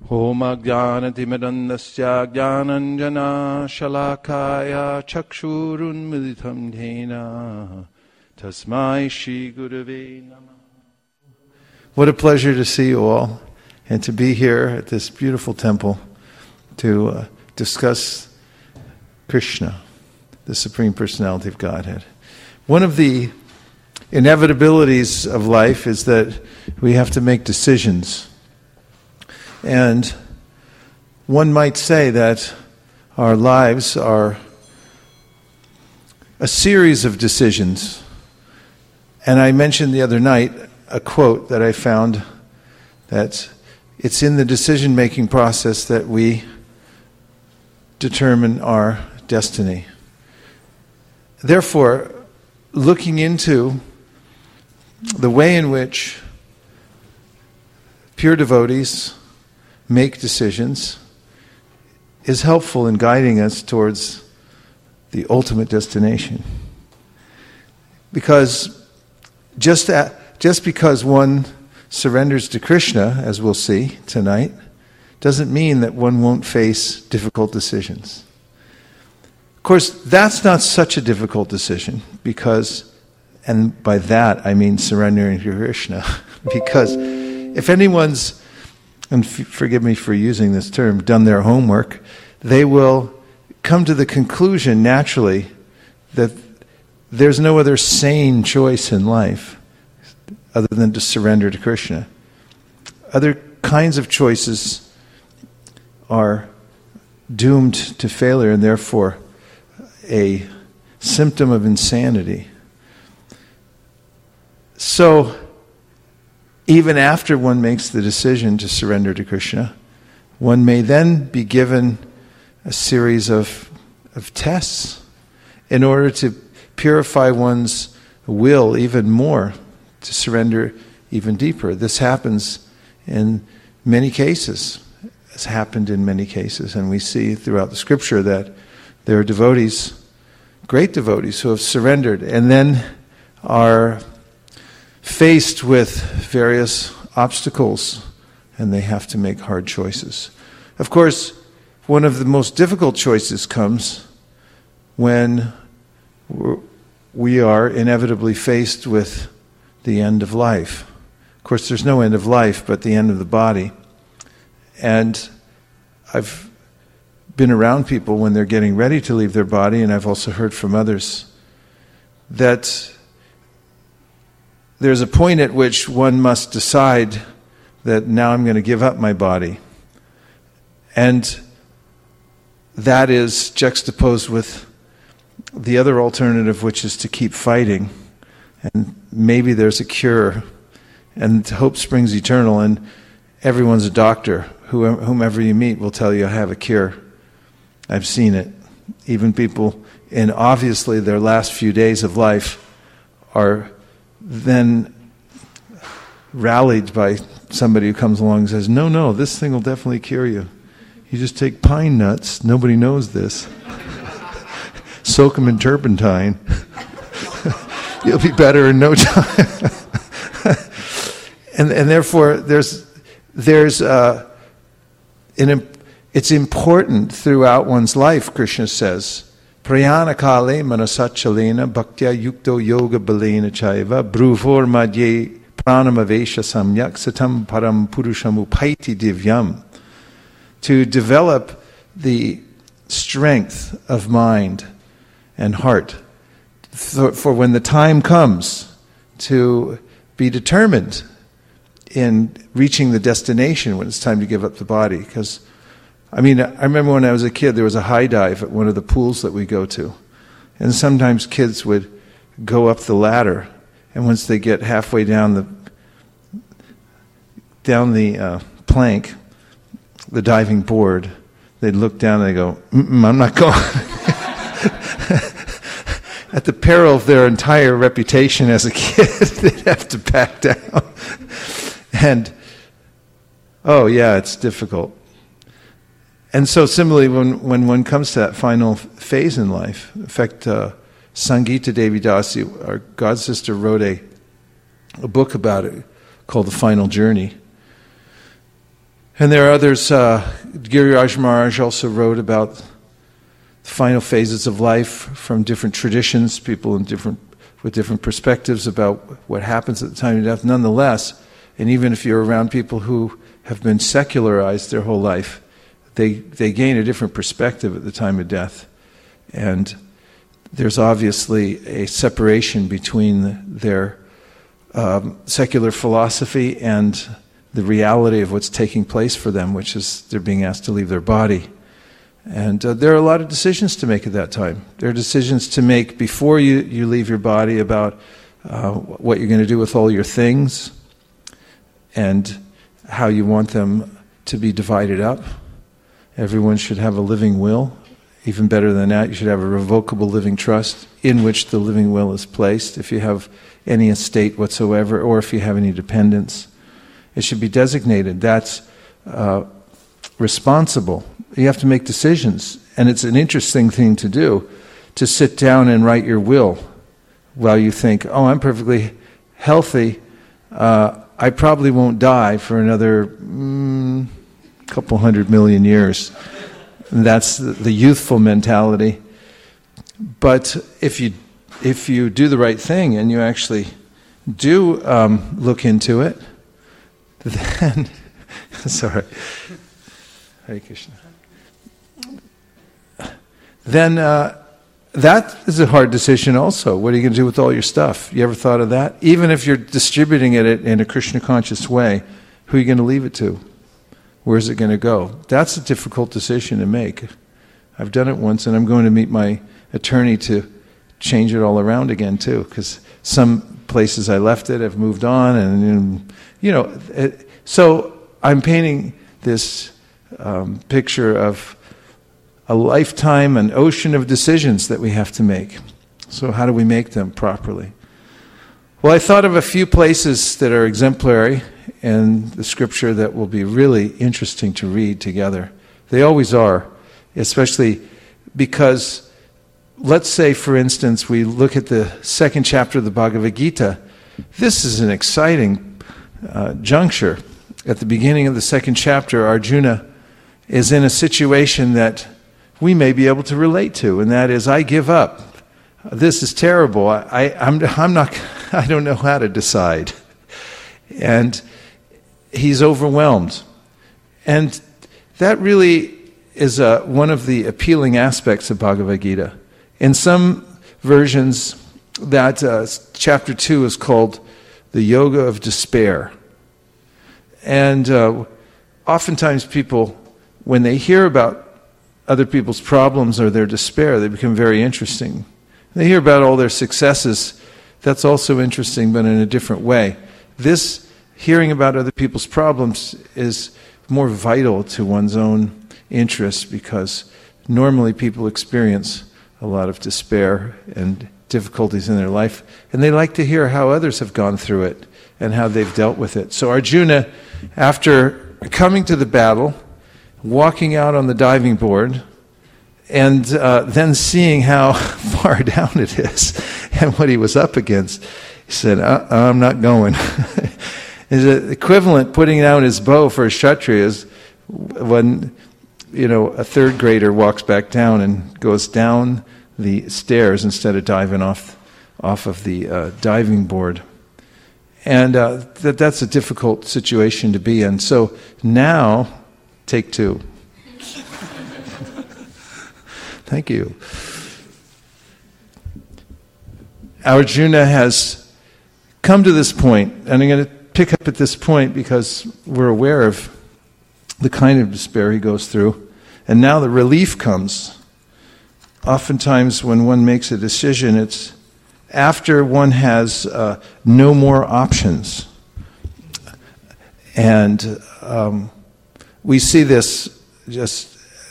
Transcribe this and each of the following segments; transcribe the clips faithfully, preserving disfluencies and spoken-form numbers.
Om Ajnanatimidandasya Jnananjana Shalakaya Chakshurun Militam Dhena Tasmai Shri Gurave Namah. What a pleasure to see you all and to be here at this beautiful temple to uh, discuss Krishna, the Supreme Personality of Godhead. One of the inevitabilities of life is that we have to make decisions. And one might say that our lives are a series of decisions. And I mentioned the other night a quote that I found that it's in the decision-making process that we determine our destiny. Therefore, looking into the way in which pure devotees make decisions is helpful in guiding us towards the ultimate destination. Because just at, just because one surrenders to Krishna, as we'll see tonight, doesn't mean that one won't face difficult decisions. Of course, that's not such a difficult decision because, and by that I mean surrendering to Krishna, because if anyone's, and f- forgive me for using this term, done their homework, they will come to the conclusion naturally that there's no other sane choice in life other than to surrender to Krishna. Other kinds of choices are doomed to failure and therefore a symptom of insanity. So, even after one makes the decision to surrender to Krishna, one may then be given a series of, of tests in order to purify one's will even more, to surrender even deeper. This happens in many cases. It's happened in many cases, and we see throughout the scripture that there are devotees, great devotees, who have surrendered and then are faced with various obstacles, and they have to make hard choices. Of course, one of the most difficult choices comes when we are inevitably faced with the end of life. Of course, there's no end of life but the end of the body. And I've been around people when they're getting ready to leave their body, and I've also heard from others that there's a point at which one must decide that now I'm going to give up my body. And that is juxtaposed with the other alternative, which is to keep fighting. And maybe there's a cure. And hope springs eternal. And everyone's a doctor. Whomever you meet will tell you, I have a cure. I've seen it. Even people in obviously their last few days of life are then rallied by somebody who comes along and says, no, no, this thing will definitely cure you. You just take pine nuts. Nobody knows this. Soak them in turpentine. You'll be better in no time. and and therefore, there's there's uh, an, it's important throughout one's life, Krishna says, Prayana kale manasachalena bhaktya yukto yoga balena chaiva bruvor madhye pranamavesha samyak satam param purusham upaiti divyam. To develop the strength of mind and heart for, for when the time comes to be determined in reaching the destination when it's time to give up the body. Because I mean, I remember when I was a kid, there was a high dive at one of the pools that we go to. And sometimes kids would go up the ladder, and once they get halfway down the down the uh, plank, the diving board, they'd look down and they go, Mm-mm, I'm not going. At the peril of their entire reputation as a kid, they'd have to back down. And, oh yeah, it's difficult. And so similarly, when, when one comes to that final phase in life, in fact, uh, Sangita Devi Dasi, our god sister, wrote a, a book about it called The Final Journey. And there are others. Uh, Giriraj Maharaj also wrote about the final phases of life from different traditions, people in different with different perspectives about what happens at the time of death. Nonetheless, and even if you're around people who have been secularized their whole life, they they gain a different perspective at the time of death. And there's obviously a separation between their um, secular philosophy and the reality of what's taking place for them, which is they're being asked to leave their body. And uh, there are a lot of decisions to make at that time. There are decisions to make before you, you leave your body about uh, what you're going to do with all your things and how you want them to be divided up. Everyone should have a living will. Even better than that, you should have a revocable living trust in which the living will is placed. If you have any estate whatsoever, or if you have any dependents, it should be designated. That's uh, responsible. You have to make decisions. And it's an interesting thing to do, to sit down and write your will while you think, oh, I'm perfectly healthy. Uh, I probably won't die for another mm, couple hundred million years. And that's the, the youthful mentality. But if you if you do the right thing and you actually do um, look into it, then sorry, Hare Krishna. Then uh, that is a hard decision also. What are you going to do with all your stuff? You ever thought of that? Even if you're distributing it in a Krishna conscious way, who are you going to leave it to? Where's it going to go? That's a difficult decision to make. I've done it once, and I'm going to meet my attorney to change it all around again too, because some places I left it have moved on, and, and you know, it, so I'm painting this um, picture of a lifetime, an ocean of decisions that we have to make. So how do we make them properly? Well, I thought of a few places that are exemplary in the scripture that will be really interesting to read together. They always are, especially because, let's say, for instance, we look at the second chapter of the Bhagavad Gita. This is an exciting uh, juncture. At the beginning of the second chapter, Arjuna is in a situation that we may be able to relate to, and that is, I give up. This is terrible. I, I, I'm, I'm not. I don't know how to decide, and he's overwhelmed. And that really is uh, one of the appealing aspects of Bhagavad Gita. In some versions, that uh, chapter two is called the Yoga of Despair. And uh, oftentimes people, when they hear about other people's problems or their despair, they become very interesting. They hear about all their successes. That's also interesting, but in a different way. This hearing about other people's problems is more vital to one's own interests, because normally people experience a lot of despair and difficulties in their life, and they like to hear how others have gone through it and how they've dealt with it. So Arjuna, after coming to the battle, walking out on the diving board, and uh, then seeing how far down it is and what he was up against, he said, uh, I'm not going. Is equivalent putting down his bow for a Kshatriya is when, you know, a third grader walks back down and goes down the stairs instead of diving off off of the uh, diving board. And uh, that that's a difficult situation to be in. So now, take two. Thank you. Arjuna has come to this point, and I'm going to pick up at this point because we're aware of the kind of despair he goes through. And now the relief comes. Oftentimes when one makes a decision, it's after one has uh, no more options. And um, we see this just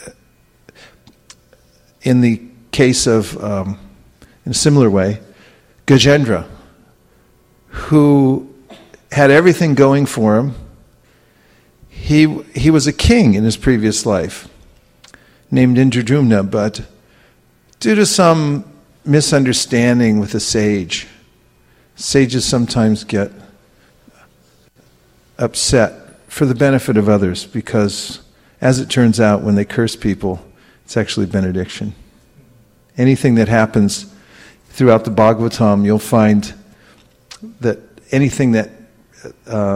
in the case of, um, in a similar way, Gajendra, who had everything going for him. He he was a king in his previous life, named Indradyumna, but due to some misunderstanding with a sage, sages sometimes get upset for the benefit of others, because as it turns out, when they curse people, it's actually benediction. Anything that happens throughout the Bhagavatam, you'll find that anything that, uh,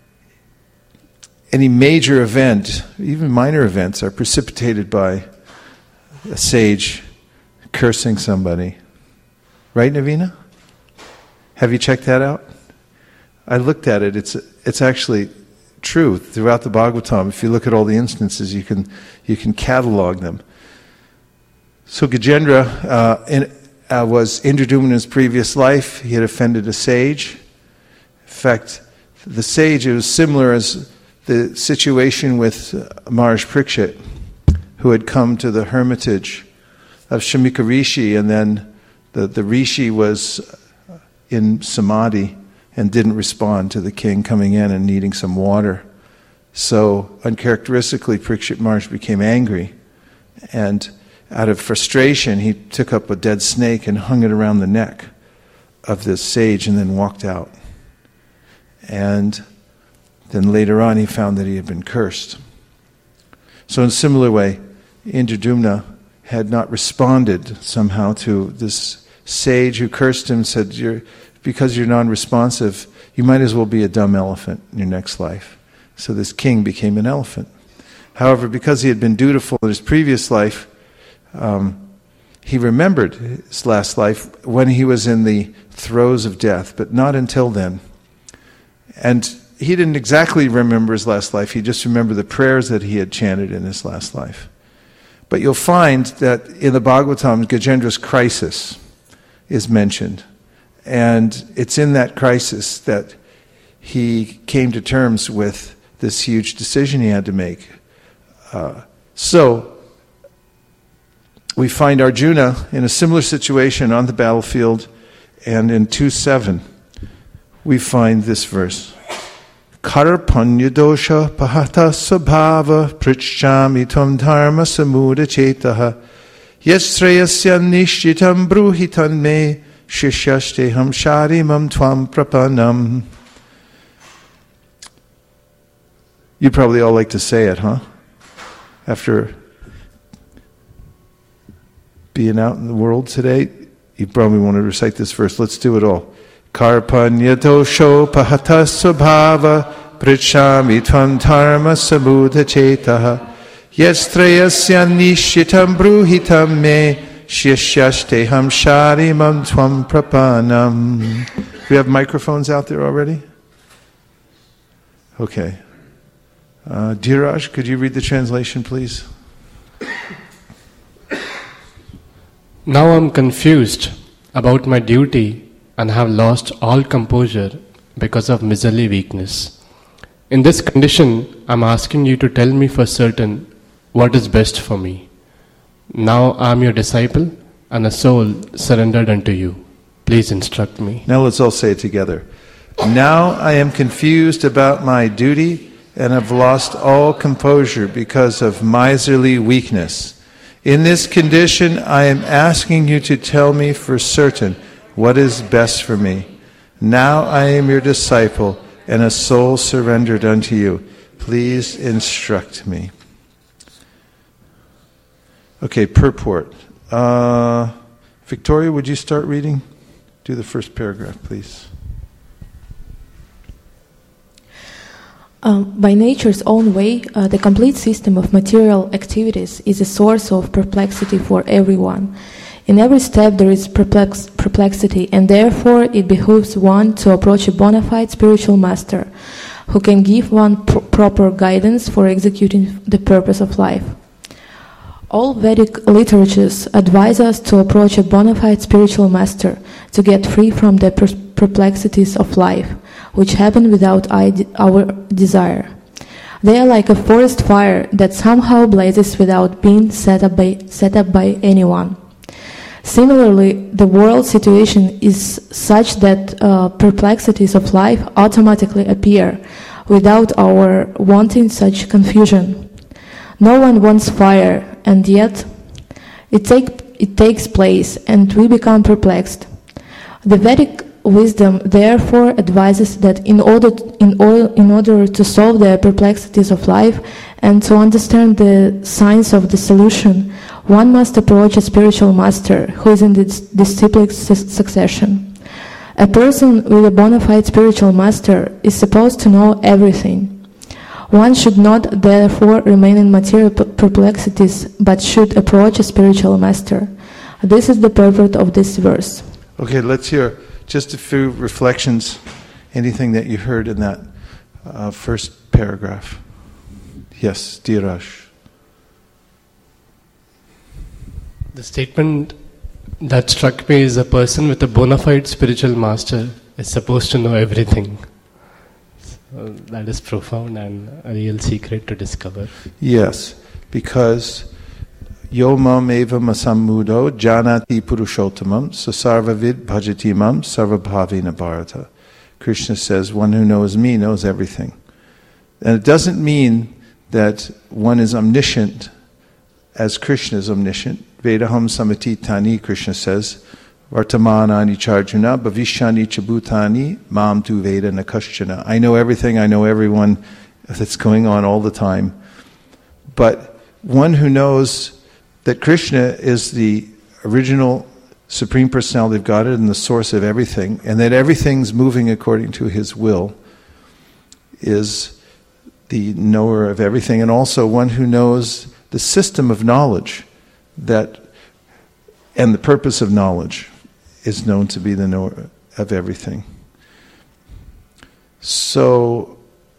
any major event, even minor events, are precipitated by a sage cursing somebody. Right, Navina? Have you checked that out? I looked at it. It's it's actually true throughout the Bhagavatam. If you look at all the instances, you can you can catalog them. So Gajendra uh, in, uh, was Indradyumna's previous life. He had offended a sage. In fact, the sage, it was similar as the situation with uh, Maharaj Parikshit, who had come to the hermitage of Shamika Rishi, and then the, the Rishi was in samadhi and didn't respond to the king coming in and needing some water. So, uncharacteristically, Parikshit Maharaj became angry, and out of frustration, he took up a dead snake and hung it around the neck of this sage and then walked out. And then later on, he found that he had been cursed. So in a similar way, Indradyumna had not responded somehow to this sage who cursed him, said, you're, because you're non-responsive, you might as well be a dumb elephant in your next life. So this king became an elephant. However, because he had been dutiful in his previous life, um, he remembered his last life when he was in the throes of death, but not until then. And he didn't exactly remember his last life, he just remembered the prayers that he had chanted in his last life. But you'll find that in the Bhagavatam, Gajendra's crisis is mentioned. And it's in that crisis that he came to terms with this huge decision he had to make. Uh, so, we find Arjuna in a similar situation on the battlefield, and in two seven, we find this verse. Karpanya dosha pahata sabhava prichami tam dharma samuda chetaha yasrayasya nishchitam bruhitan me shishyashteham sharimam tvam prapanam. You'd probably all like to say it, huh? After being out in the world today, you probably want to recite this verse. Let's do it all. Karpanya dosho pahata subhava prichami tvam dharma sabuddha chetaha yastrayasya nishitam bruhitam me shishyashteham sharimam tvam prapanam. We have microphones out there already? Okay. Uh, Dheeraj, could you read the translation, please? Now I am confused about my duty and have lost all composure because of miserly weakness. In this condition, I am asking you to tell me for certain what is best for me. Now I am your disciple and a soul surrendered unto you. Please instruct me. Now let's all say it together. Now I am confused about my duty and have lost all composure because of miserly weakness. In this condition, I am asking you to tell me for certain what is best for me. Now I am your disciple and a soul surrendered unto you. Please instruct me. Okay, purport. Uh, Victoria, would you start reading? Do the first paragraph, please. Um, by nature's own way, uh, the complete system of material activities is a source of perplexity for everyone. In every step there is perplex- perplexity, and therefore it behooves one to approach a bona fide spiritual master who can give one pr- proper guidance for executing the purpose of life. All Vedic literatures advise us to approach a bona fide spiritual master to get free from the per- perplexities of life, which happen without our desire. They are like a forest fire that somehow blazes without being set up by, set up by anyone. Similarly, the world situation is such that uh, perplexities of life automatically appear without our wanting such confusion. No one wants fire, and yet it, take, it takes place, and we become perplexed. The Vedic wisdom therefore advises that in order in, or, in order to solve the perplexities of life and to understand the science of the solution, one must approach a spiritual master who is in the disciplic su- succession. A person with a bona fide spiritual master is supposed to know everything. One should not therefore remain in material perplexities, but should approach a spiritual master. This is the purport of this verse. Okay, let's hear just a few reflections, anything that you heard in that uh, first paragraph. Yes, Dheeraj. The statement that struck me is a person with a bona fide spiritual master is supposed to know everything. So that is profound and a real secret to discover. Yes, because Yo mam eva masammudo janati purushottamam sasarvavid bhajatimam sarvabhavina bharata. Krishna says, one who knows me knows everything. And it doesn't mean that one is omniscient as Krishna is omniscient. Vedaham samatitani, Krishna says, vartamanani charjuna bhavishyani chabhutani mam tu veda nakashchana. I know everything, I know everyone that's going on all the time. But one who knows that Krishna is the original Supreme Personality of Godhead and the source of everything, and that everything's moving according to His will, is the knower of everything, and also one who knows the system of knowledge that, and the purpose of knowledge is known to be the knower of everything. So,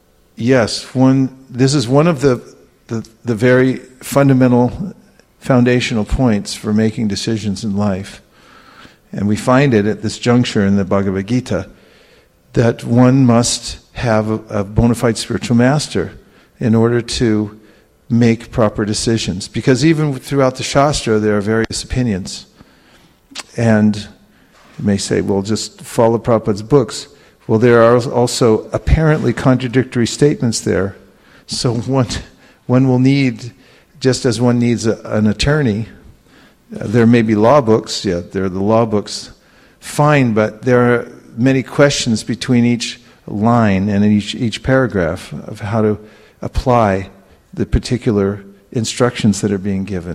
yes, one. This is one of the the, the very fundamental, foundational points for making decisions in life. And we find it at this juncture in the Bhagavad Gita that one must have a, a bona fide spiritual master in order to make proper decisions. Because even throughout the Shastra there are various opinions. And you may say, well, just follow Prabhupada's books. Well, there are also apparently contradictory statements there. So one, one will need, just as one needs a, an attorney, uh, there may be law books, yeah, there are the law books, fine, but there are many questions between each line and each, each paragraph of how to apply the particular instructions that are being given.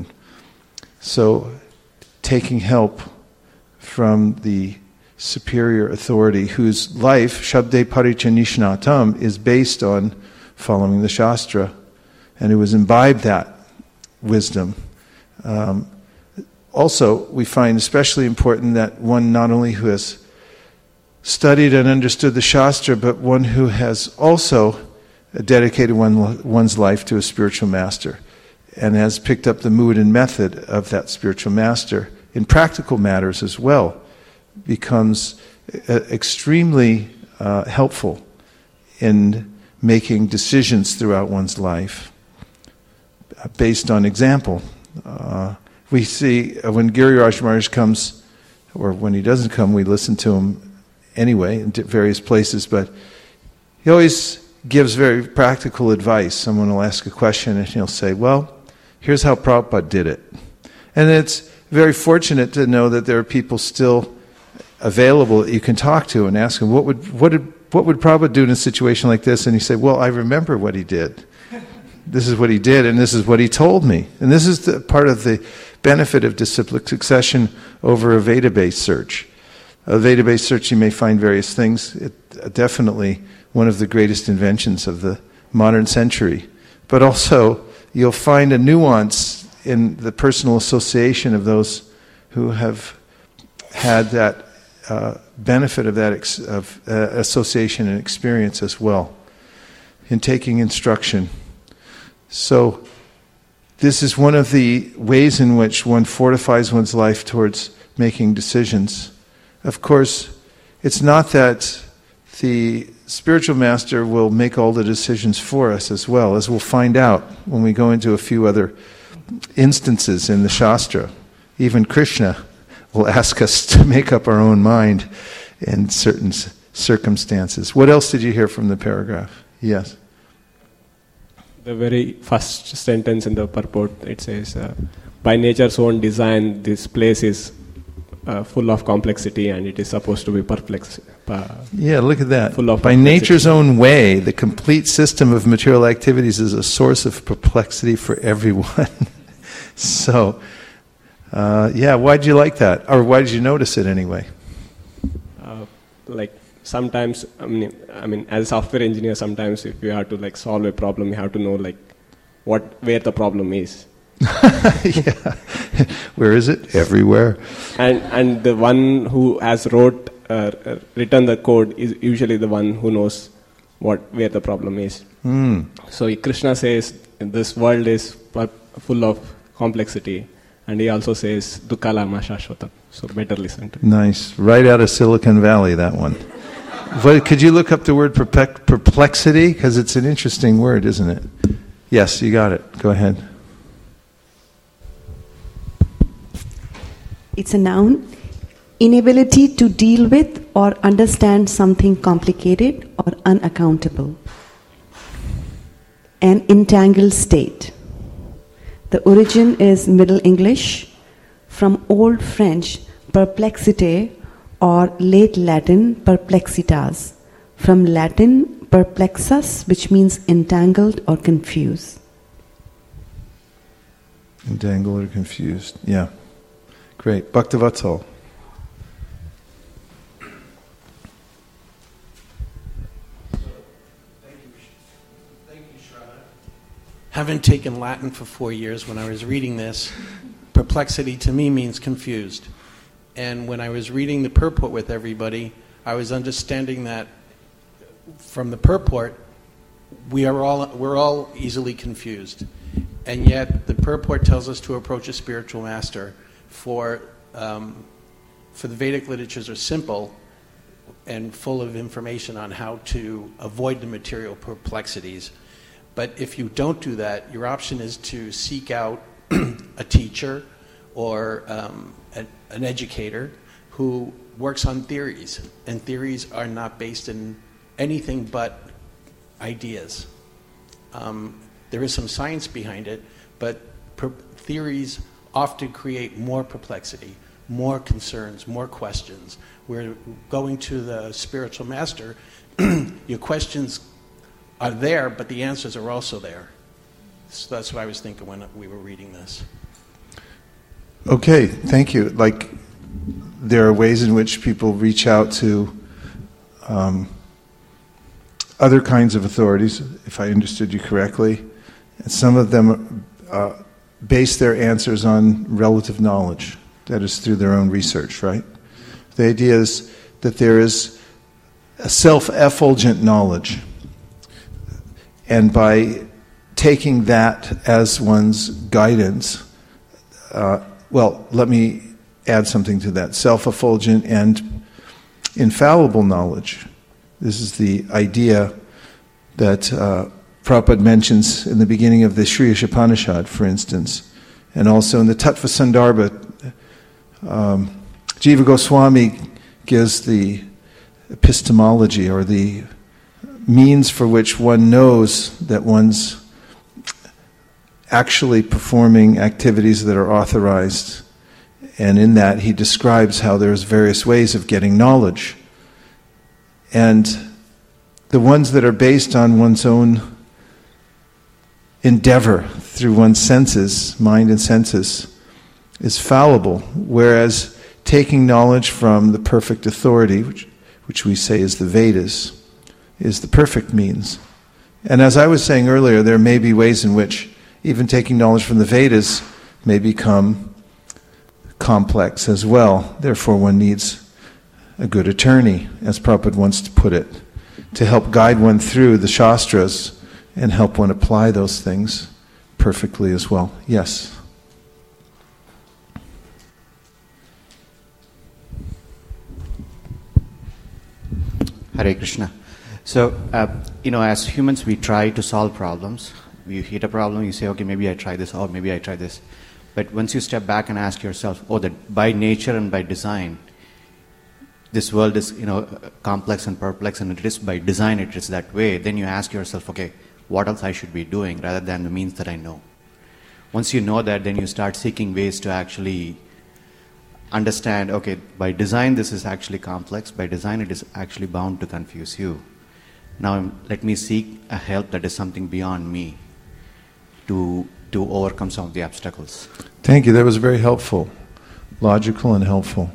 So, taking help from the superior authority whose life, Shabde Parichanishnatam, is based on following the Shastra, and who has imbibed that wisdom. Um, also, we find especially important that one not only who has studied and understood the Shastra, but one who has also dedicated one, one's life to a spiritual master and has picked up the mood and method of that spiritual master in practical matters as well, becomes uh, extremely uh, helpful in making decisions throughout one's life uh, based on example. Uh, we see uh, when Giriraj Maharaj comes, or when he doesn't come, we listen to him anyway in various places, but he always gives very practical advice. Someone will ask a question and he'll say, well, here's how Prabhupada did it. And it's very fortunate to know that there are people still available that you can talk to and ask them, what would what did what would Prabhupada do in a situation like this? And you say, well, I remember what he did. This is what he did, and this is what he told me. And this is the, part of the benefit of disciplic succession over a Veda-based search. A Veda-based search, you may find various things. It, uh, definitely one of the greatest inventions of the modern century. But also, you'll find a nuance in the personal association of those who have had that uh, benefit of that ex- of uh, association and experience as well in taking instruction. So this is one of the ways in which one fortifies one's life towards making decisions. Of course, it's not that the spiritual master will make all the decisions for us as well, as we'll find out when we go into a few other instances in the Shastra. Even Krishna will ask us to make up our own mind in certain circumstances. What else did you hear from the paragraph? Yes. The very first sentence in the purport, it says, uh, by nature's own design, this place is uh, full of complexity, and it is supposed to be perplex. Uh, yeah, look at that. Full of By nature's own way, the complete system of material activities is a source of perplexity for everyone. So, uh, yeah, why did you like that? Or why did you notice it anyway? Uh, like sometimes, I mean, I mean, as a software engineer, sometimes if you have to like solve a problem, you have to know like what where the problem is. Yeah. Where is it? Everywhere. And and the one who has wrote uh, written the code is usually the one who knows what where the problem is. Mm. So Krishna says this world is full of complexity, and he also says dukkha lama shashvatam. So better listen to it. Nice. Right out of Silicon Valley, that one. But could you look up the word perplexity? Because it's an interesting word, isn't it? Yes, you got it. Go ahead. It's a noun. Inability to deal with or understand something complicated or unaccountable. An entangled state. The origin is Middle English, from Old French perplexite or late Latin perplexitas, from Latin perplexus, which means entangled or confused. Entangled or confused, yeah. Great. Bhaktivatsal. Having taken Latin for four years, when I was reading this, perplexity to me means confused. And when I was reading the purport with everybody, I was understanding that from the purport, we are all we're all easily confused. And yet the purport tells us to approach a spiritual master. For um, for the Vedic literatures are simple and full of information on how to avoid the material perplexities. But if you don't do that, your option is to seek out a teacher or um, a, an educator who works on theories. And theories are not based in anything but ideas. Um, there is some science behind it, but per- theories often create more perplexity, more concerns, more questions. We're going to the spiritual master, your questions are there, but the answers are also there. So that's what I was thinking when we were reading this. Okay, thank you. Like, there are ways in which people reach out to um, other kinds of authorities, if I understood you correctly. And some of them uh, base their answers on relative knowledge. That is through their own research, right? The idea is that there is a self-effulgent knowledge. And by taking that as one's guidance, uh, well, let me add something to that. Self-effulgent and infallible knowledge. This is the idea that uh, Prabhupada mentions in the beginning of the Sri Ishopanishad, for instance, and also in the Tattva Sandarbha. Um, Jiva Goswami gives the epistemology, or the means for which one knows that one's actually performing activities that are authorized. And in that he describes how there's various ways of getting knowledge. And the ones that are based on one's own endeavor through one's senses, mind and senses, is fallible, whereas taking knowledge from the perfect authority, which, which we say is the Vedas, is the perfect means. And as I was saying earlier, there may be ways in which even taking knowledge from the Vedas may become complex as well. Therefore, one needs a good attorney, as Prabhupada wants to put it, to help guide one through the Shastras and help one apply those things perfectly as well. Yes? Hare Krishna. So, uh, you know, as humans, we try to solve problems. You hit a problem, you say, okay, maybe I try this, or maybe I try this. But once you step back and ask yourself, oh, that by nature and by design, this world is, you know, complex and perplex, and it is by design, it is that way. Then you ask yourself, okay, what else I should be doing rather than the means that I know. Once you know that, then you start seeking ways to actually understand, okay, by design this is actually complex, by design it is actually bound to confuse you. Now let me seek a help that is something beyond me to to overcome some of the obstacles. Thank you. That was very helpful, logical and helpful.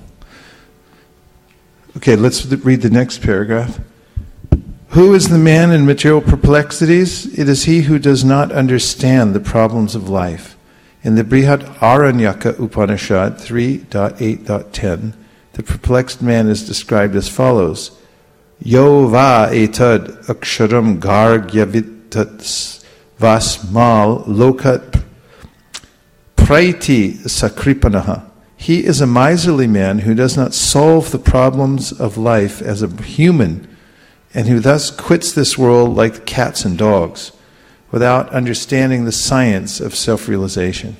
Okay, let's read the next paragraph. Who is the man in material perplexities? It is he who does not understand the problems of life. In the Brihad Aranyaka Upanishad three point eight point ten, the perplexed man is described as follows. Yo va etad aksharam gargyavitat vasmal lokat praiti sakripanaha. He is a miserly man who does not solve the problems of life as a human, and who thus quits this world like cats and dogs, without understanding the science of self-realization.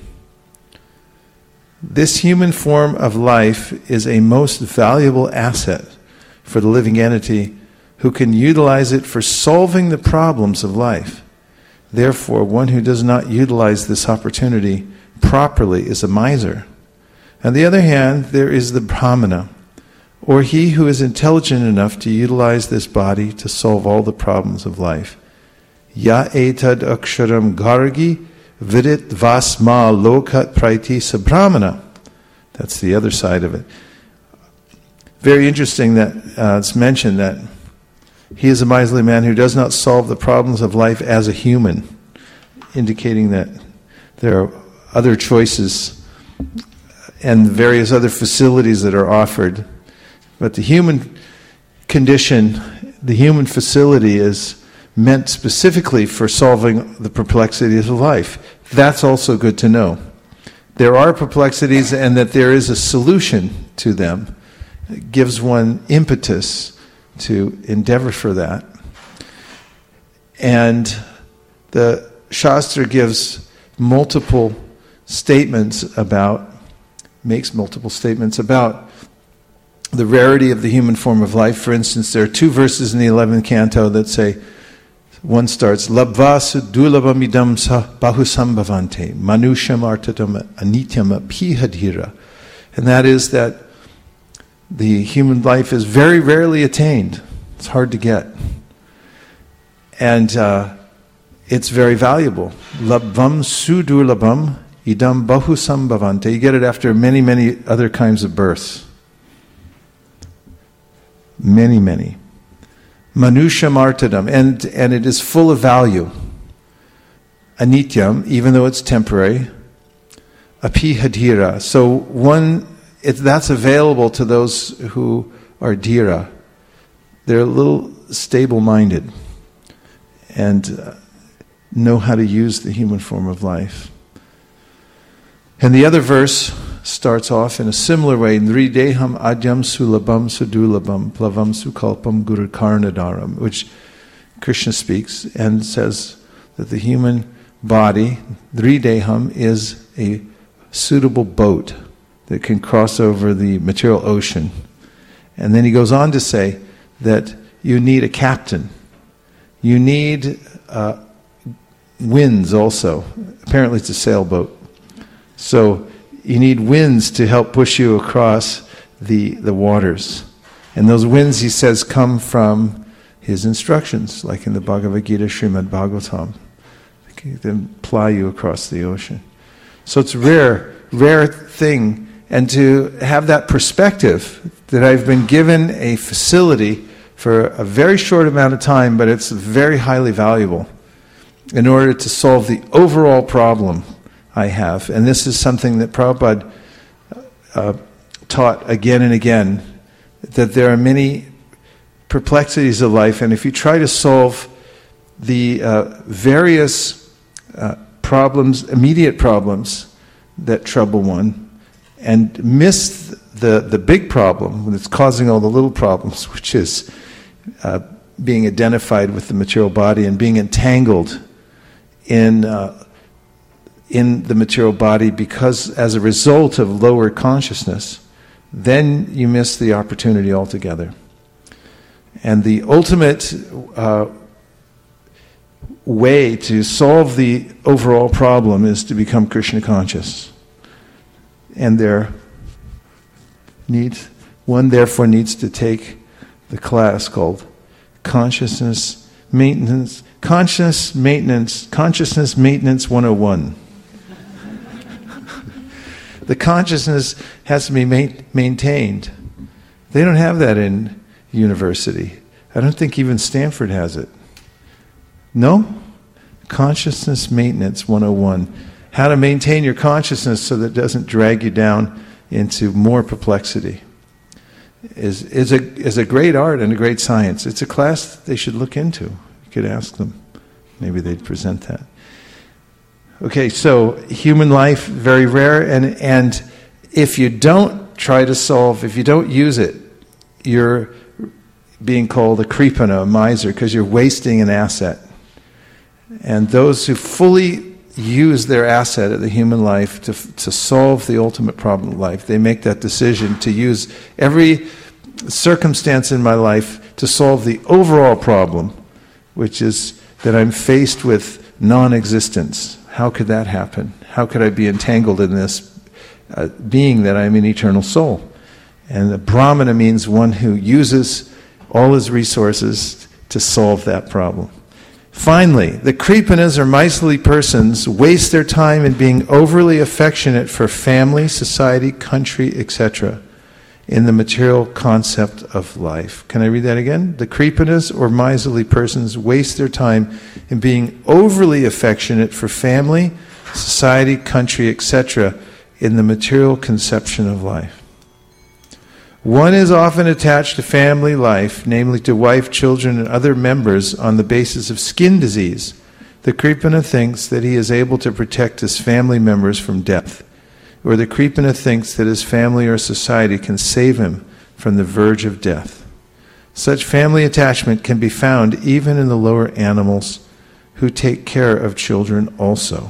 This human form of life is a most valuable asset for the living entity who can utilize it for solving the problems of life. Therefore, one who does not utilize this opportunity properly is a miser. On the other hand, there is the Brahmana, or he who is intelligent enough to utilize this body to solve all the problems of life. Ya etad aksharam gargi vidit vasma lokat praiti sabrahmana. That's the other side of it. Very interesting that uh, it's mentioned that he is a miserly man who does not solve the problems of life as a human, indicating that there are other choices and various other facilities that are offered. But the human condition, the human facility is meant specifically for solving the perplexities of life. That's also good to know. There are perplexities and that there is a solution to them. It gives one impetus to endeavor for that. And the Shastra gives multiple statements about, makes multiple statements about the rarity of the human form of life. For instance, there are two verses in the eleventh canto that say, one starts, Labvasu dulabam idam sa bahusambhavante, manusham artatam anityam apihadhira. And that is that the human life is very rarely attained. It's hard to get. And uh, it's very valuable. Labvam sudurlabam idam bahusambhavante. You get it after many, many other kinds of births. Many, many. Manusha martadam, and and it is full of value. Anityam, even though it's temporary. Apihadhira, so one, it, that's available to those who are dhira. They're a little stable-minded and uh, know how to use the human form of life. And the other verse starts off in a similar way. Nrideham adyam sulabam sudulabam plavam sukalpam guru karnadaram, which Krishna speaks and says that the human body, Nrideham, is a suitable boat that can cross over the material ocean. And then he goes on to say that you need a captain. You need uh, winds also. Apparently it's a sailboat. So you need winds to help push you across the, the waters. And those winds, he says, come from his instructions, like in the Bhagavad Gita, Srimad Bhagavatam. They ply you across the ocean. So it's a rare, rare thing. And to have that perspective that I've been given a facility for a very short amount of time, but it's very highly valuable in order to solve the overall problem I have. And this is something that Prabhupada uh, taught again and again, that there are many perplexities of life, and if you try to solve the uh, various uh, problems, immediate problems that trouble one, and miss the, the big problem that's causing all the little problems, which is uh, being identified with the material body and being entangled in uh, in the material body because as a result of lower consciousness, then you miss the opportunity altogether. And the ultimate uh, way to solve the overall problem is to become Krishna conscious. And there needs, one therefore needs to take the class called Consciousness Maintenance, Conscious Maintenance, Consciousness Maintenance one oh one. The consciousness has to be ma- maintained. They don't have that in university. I don't think even Stanford has it. No? Consciousness Maintenance one oh one. How to maintain your consciousness so that it doesn't drag you down into more perplexity. Is is a is a great art and a great science. It's a class they should look into. You could ask them. Maybe they'd present that. Okay, so human life, very rare, and and if you don't try to solve, if you don't use it, you're being called a kripana, a miser, because you're wasting an asset. And those who fully use their asset of the human life to to solve the ultimate problem of life, they make that decision to use every circumstance in my life to solve the overall problem, which is that I'm faced with non-existence. How could that happen? How could I be entangled in this uh, being that I'm an eternal soul? And the Brahmana means one who uses all his resources to solve that problem. Finally, the kripanas or miserly persons waste their time in being overly affectionate for family, society, country, et cetera, in the material concept of life. Can I read that again? The kripanas or miserly persons waste their time in being overly affectionate for family, society, country, et cetera, in the material conception of life. One is often attached to family life, namely to wife, children, and other members on the basis of skin disease. The kripana thinks that he is able to protect his family members from death, or the kripana thinks that his family or society can save him from the verge of death. Such family attachment can be found even in the lower animals who take care of children also.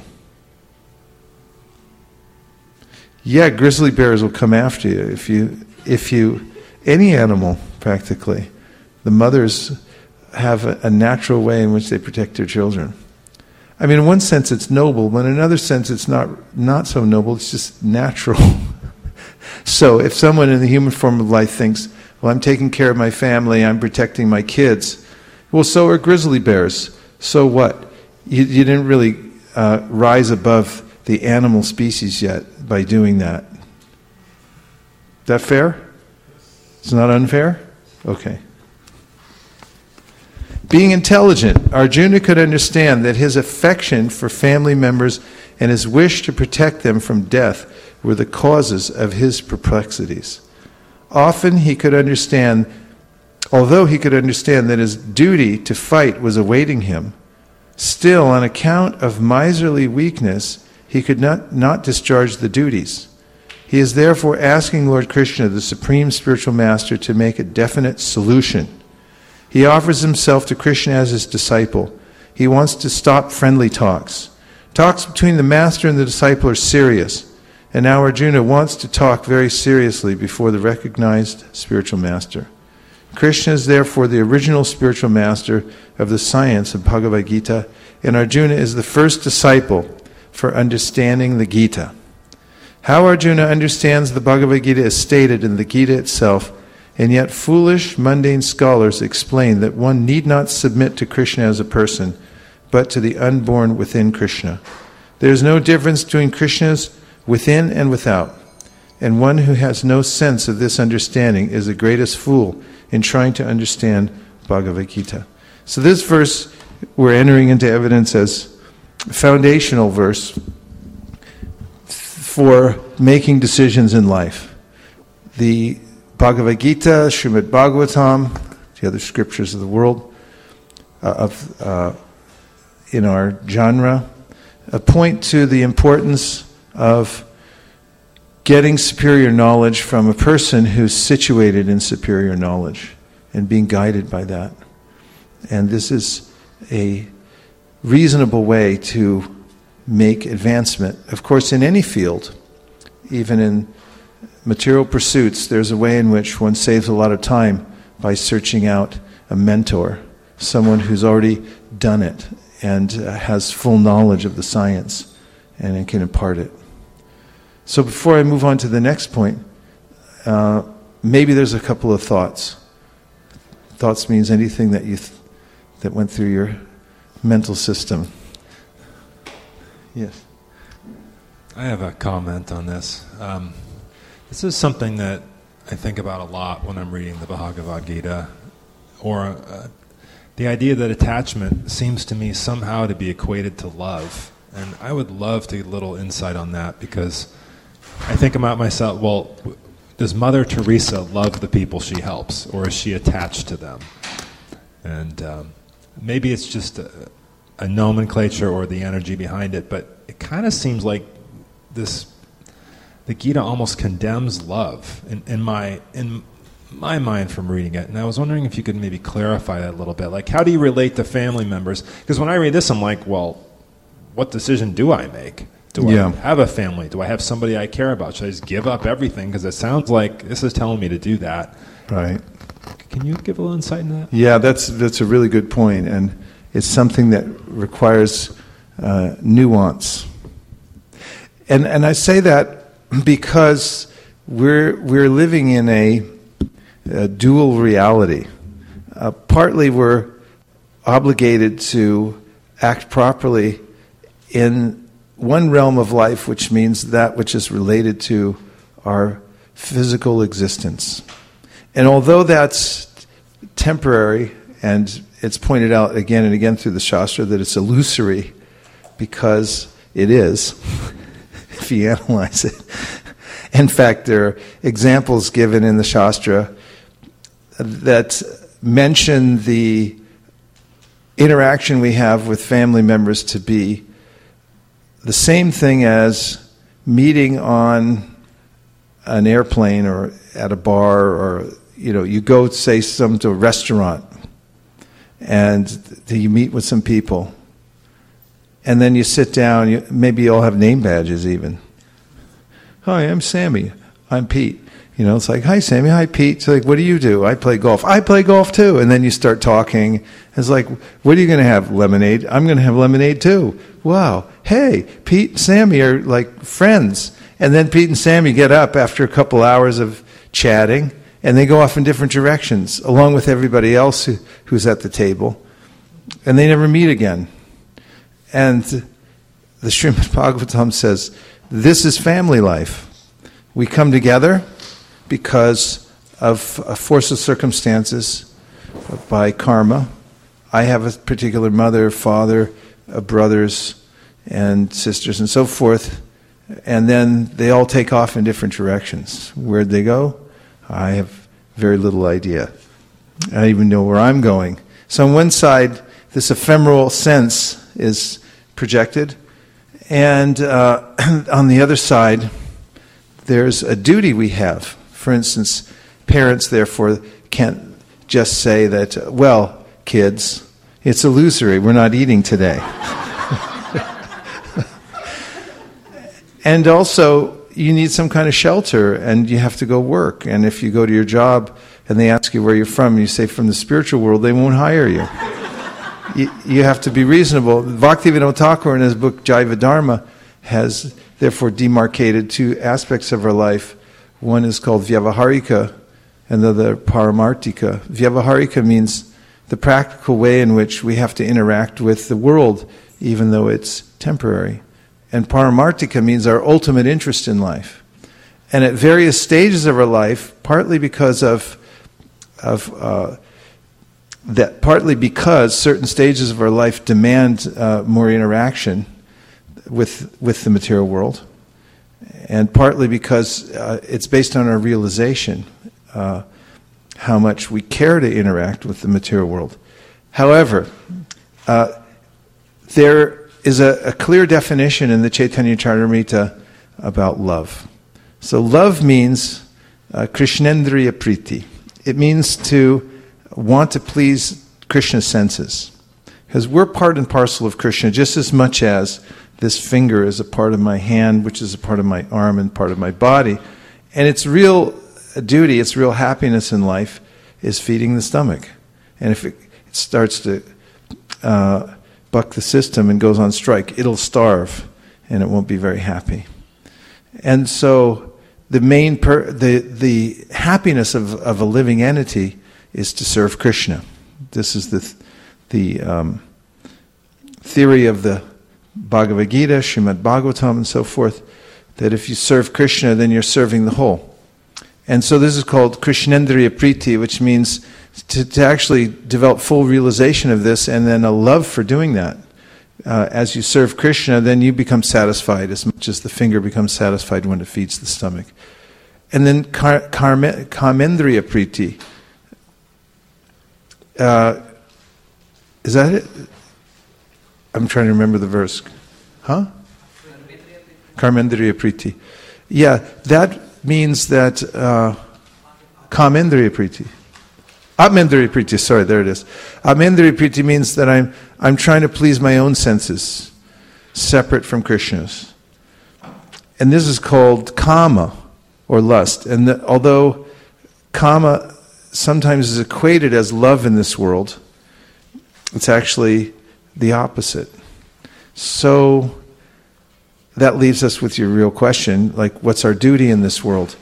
Yeah, grizzly bears will come after you if you If you, any animal practically, the mothers have a, a natural way in which they protect their children. I mean, in one sense it's noble, but in another sense it's not not so noble, it's just natural. So if someone in the human form of life thinks, well, I'm taking care of my family, I'm protecting my kids, well, so are grizzly bears. So what? You, you didn't really uh, rise above the animal species yet by doing that. Is that fair? It's not unfair? Okay. Being intelligent, Arjuna could understand that his affection for family members and his wish to protect them from death were the causes of his perplexities. Often he could understand, although he could understand that his duty to fight was awaiting him, still on account of miserly weakness, he could not, not discharge the duties. He is therefore asking Lord Krishna, the Supreme Spiritual Master, to make a definite solution. He offers himself to Krishna as his disciple. He wants to stop friendly talks. Talks between the Master and the disciple are serious, and now Arjuna wants to talk very seriously before the recognized Spiritual Master. Krishna is therefore the original Spiritual Master of the science of Bhagavad Gita, and Arjuna is the first disciple for understanding the Gita. How Arjuna understands the Bhagavad Gita is stated in the Gita itself, and yet foolish, mundane scholars explain that one need not submit to Krishna as a person, but to the unborn within Krishna. There is no difference between Krishna's within and without, and one who has no sense of this understanding is the greatest fool in trying to understand Bhagavad Gita. So this verse we're entering into evidence as a foundational verse for making decisions in life. The Bhagavad Gita, Srimad Bhagavatam, the other scriptures of the world, uh, of uh, in our genre, uh, point to the importance of getting superior knowledge from a person who's situated in superior knowledge and being guided by that. And this is a reasonable way to make advancement. Of course, in any field, even in material pursuits, there's a way in which one saves a lot of time by searching out a mentor, someone who's already done it and uh, has full knowledge of the science and can impart it. So before I move on to the next point, uh, maybe there's a couple of thoughts. Thoughts means anything that you th- that went through your mental system. Yes. I have a comment on this. Um, this is something that I think about a lot when I'm reading the Bhagavad Gita, or uh, the idea that attachment seems to me somehow to be equated to love. And I would love to get a little insight on that, because I think about myself, well, does Mother Teresa love the people she helps, or is she attached to them? And um, maybe it's just a, a nomenclature or the energy behind it, but it kind of seems like this, the Gita almost condemns love in, in my in my mind from reading it. And I was wondering if you could maybe clarify that a little bit. Like, how do you relate to family members? Because when I read this, I'm like, well, what decision do I make? Do yeah. I have a family? Do I have somebody I care about? Should I just give up everything? Because it sounds like this is telling me to do that. Right. Can you give a little insight into that? Yeah, that's that's a really good point, and it's something that requires uh, nuance. And and I say that because we're we're living in a, a dual reality. Uh, partly we're obligated to act properly in one realm of life, which means that which is related to our physical existence. And although that's temporary, and it's pointed out again and again through the Shastra that it's illusory, because it is, if you analyze it. In fact, there are examples given in the Shastra that mention the interaction we have with family members to be the same thing as meeting on an airplane or at a bar, or you know, you go say some to a restaurant and you meet with some people, and then you sit down. You, maybe you all have name badges even. Hi, I'm Sammy. I'm Pete. You know, it's like, hi, Sammy. Hi, Pete. It's like, what do you do? I play golf. I play golf too. And then you start talking. It's like, what are you going to have? Lemonade? I'm going to have lemonade too. Wow. Hey, Pete and Sammy are like friends. And then Pete and Sammy get up after a couple hours of chatting, and they go off in different directions, along with everybody else who, who's at the table. And they never meet again. And the Srimad Bhagavatam says, this is family life. We come together because of a force of circumstances, by karma. I have a particular mother, father, uh, brothers, and sisters, and so forth. And then they all take off in different directions. Where'd they go? I have very little idea. I don't even know where I'm going. So on one side, this ephemeral sense is projected, and uh, on the other side, there's a duty we have. For instance, parents, therefore, can't just say that, well, kids, it's illusory, we're not eating today. And also, you need some kind of shelter, and you have to go work. And if you go to your job and they ask you where you're from, and you say from the spiritual world, they won't hire you. you, you have to be reasonable. Bhaktivinoda Thakur in his book Jaiva Dharma has therefore demarcated two aspects of our life. One is called Vyavaharika, and the other Paramartika. Vyavaharika means the practical way in which we have to interact with the world, even though it's temporary. And Paramartika means our ultimate interest in life. And at various stages of our life, partly because of of uh, that, partly because certain stages of our life demand uh, more interaction with with the material world, and partly because uh, it's based on our realization uh, how much we care to interact with the material world. However, uh, there is a, a clear definition in the Chaitanya Charitamrita about love. So love means uh, Krishnendriya Priti. It means to want to please Krishna's senses. Because we're part and parcel of Krishna just as much as this finger is a part of my hand, which is a part of my arm and part of my body. And its real duty, its real happiness in life is feeding the stomach. And if it, it starts to uh, buck the system and goes on strike, it'll starve and it won't be very happy. And so the main per, the the happiness of of a living entity is to serve Krishna. This is the the um, theory of the Bhagavad Gita, Srimad Bhagavatam, and so forth. That if you serve Krishna, then you're serving the whole. And so this is called Krishnendriya Priti, which means to, to actually develop full realization of this, and then a love for doing that. Uh, as you serve Krishna, then you become satisfied as much as the finger becomes satisfied when it feeds the stomach. And then kar, karma, Kamendriya Priti. Uh, is that it? I'm trying to remember the verse. Huh? Karmendriya Priti. Yeah, that means that uh, Kamendriya Priti. Atmendriya Priti, sorry, there it is. Atmendriya Priti means that I'm I'm trying to please my own senses, separate from Krishna's. And this is called kama, or lust. And the, although kama sometimes is equated as love in this world, it's actually the opposite. So that leaves us with your real question, like what's our duty in this world?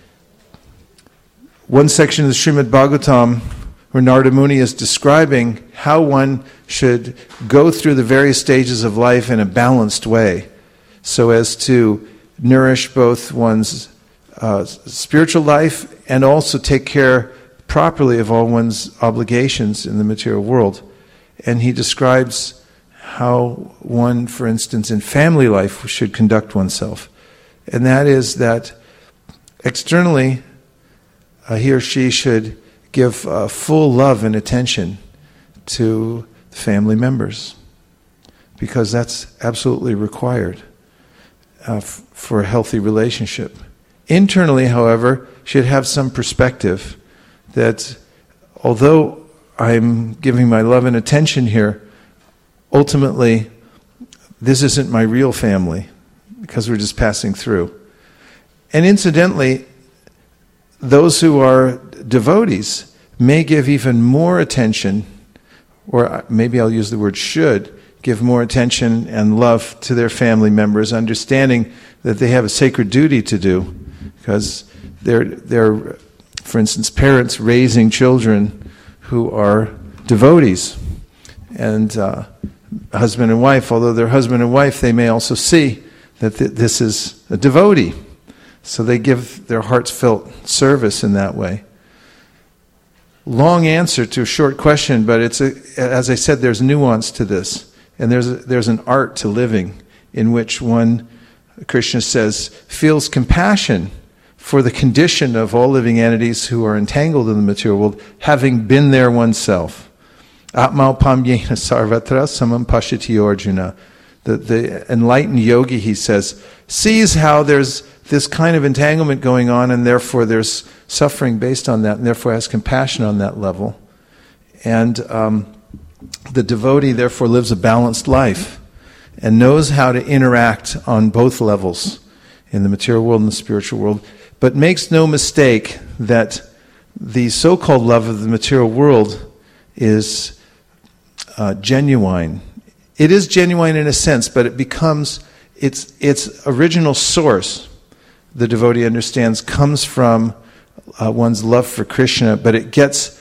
One section of the Srimad Bhagavatam, where Narada Muni is describing how one should go through the various stages of life in a balanced way, so as to nourish both one's uh, spiritual life and also take care properly of all one's obligations in the material world. And he describes how one, for instance, in family life should conduct oneself. And that is that externally, Uh, he or she should give uh, full love and attention to family members, because that's absolutely required uh, f- for a healthy relationship. Internally, however, should have some perspective that although I'm giving my love and attention here, ultimately this isn't my real family, because we're just passing through. And incidentally, those who are devotees may give even more attention, or maybe I'll use the word should, give more attention and love to their family members, understanding that they have a sacred duty to do, because they're, they're, for instance, parents raising children who are devotees. And uh, husband and wife, although they're husband and wife, they may also see that th- this is a devotee. So they give their heartfelt service in that way. Long answer to a short question, but it's a, as I said, there's nuance to this. And there's a, there's an art to living in which one, Krishna says, feels compassion for the condition of all living entities who are entangled in the material world, having been there oneself. Atmaupamyena sarvatra samam pashyati Arjuna. The, the enlightened yogi, he says, sees how there's this kind of entanglement going on, and therefore there's suffering based on that, and therefore has compassion on that level. And um, the devotee therefore lives a balanced life and knows how to interact on both levels, in the material world and the spiritual world, but makes no mistake that the so-called love of the material world is uh, genuine. It is genuine in a sense, but it becomes, its its original source, the devotee understands, comes from uh, one's love for Krishna, but it gets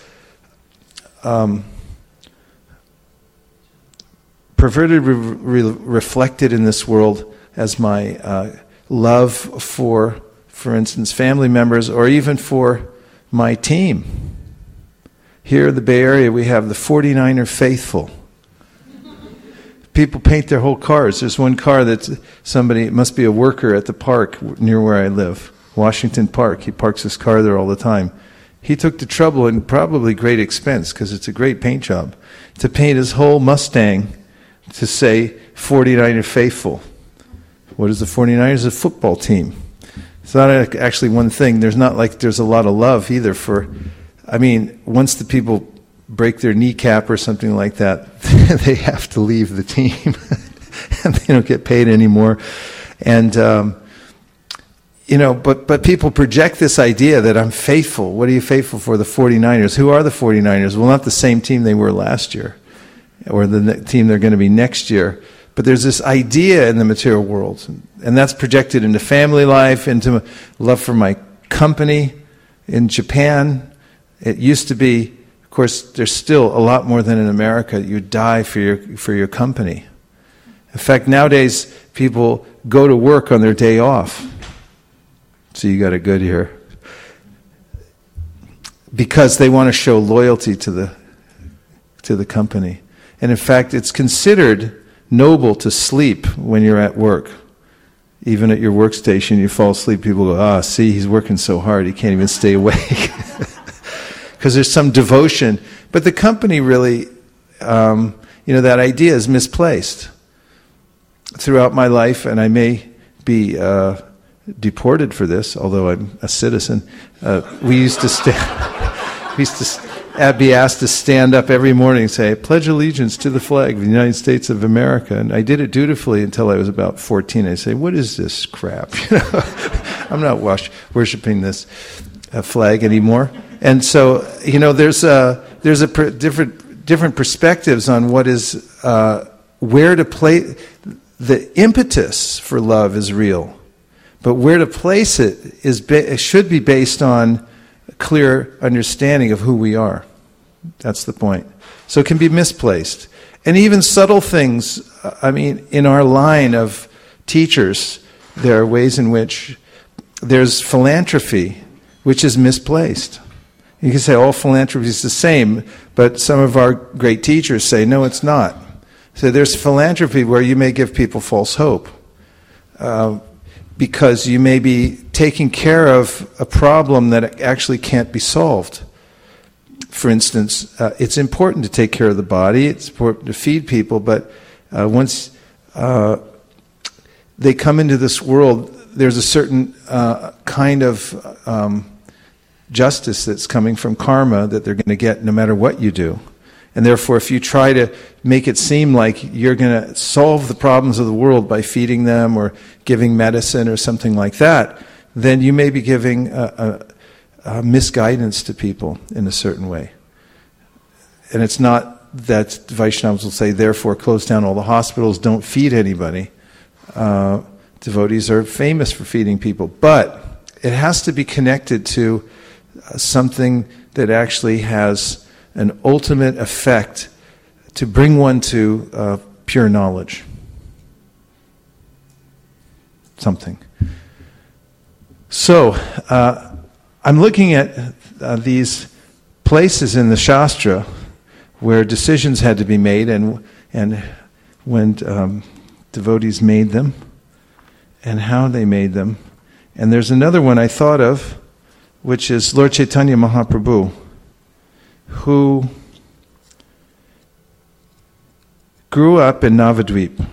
um, perverted, re- re- reflected in this world as my uh, love for, for instance, family members, or even for my team. Here in the Bay Area, we have the forty-niner faithful. People paint their whole cars. There's one car that's somebody, it must be a worker at the park near where I live, Washington Park. He parks his car there all the time. He took the trouble, and probably great expense, because it's a great paint job, to paint his whole Mustang to say forty-niner faithful. What is the forty-niners? A football team. It's not actually one thing. There's not like there's a lot of love either for, I mean, once the people break their kneecap or something like that, they have to leave the team and they don't get paid anymore. And um, you know, but but people project this idea that I'm faithful. What are you faithful for? The forty-niners. Who are the forty-niners? Well, not the same team they were last year, or the ne- team they're going to be next year, But there's this idea in the material world, and that's projected into family life, into love for my company. In Japan, it used to be, of course, there's still a lot more than in America. You die for your for your company. In fact, nowadays, people go to work on their day off. So you got it good here. Because they want to show loyalty to the to the company. And in fact, it's considered noble to sleep when you're at work. Even at your workstation, you fall asleep, people go, ah, see, he's working so hard, he can't even stay awake. Because there's some devotion. But the company really, um, you know, that idea is misplaced. Throughout my life, and I may be uh, deported for this, although I'm a citizen, uh, we used to stand, we used to st- be asked to stand up every morning and say, pledge allegiance to the flag of the United States of America. And I did it dutifully until I was about fourteen. I say, what is this crap? You know, I'm not wash- worshiping this uh, flag anymore. And so, you know, there's a, there's a per- different different perspectives on what is, uh, where to play. The impetus for love is real, but where to place it is ba- it should be based on a clear understanding of who we are. That's the point. So it can be misplaced. And even subtle things, I mean, in our line of teachers, there are ways in which there's philanthropy, which is misplaced. You can say all philanthropy is the same, but some of our great teachers say, no, it's not. So there's philanthropy where you may give people false hope uh, because you may be taking care of a problem that actually can't be solved. For instance, uh, it's important to take care of the body, it's important to feed people, but uh, once uh, they come into this world, there's a certain uh, kind of um, justice that's coming from karma that they're going to get no matter what you do. And therefore, if you try to make it seem like you're going to solve the problems of the world by feeding them or giving medicine or something like that, then you may be giving a, a, a misguidance to people in a certain way. And it's not that Vaishnavas will say, therefore, close down all the hospitals, don't feed anybody. Uh, devotees are famous for feeding people. But it has to be connected to uh, something that actually has an ultimate effect to bring one to uh, pure knowledge. Something. So, uh, I'm looking at uh, these places in the Shastra where decisions had to be made, and and when um, devotees made them, and how they made them. And there's another one I thought of, which is Lord Chaitanya Mahaprabhu, who grew up in Navadvip.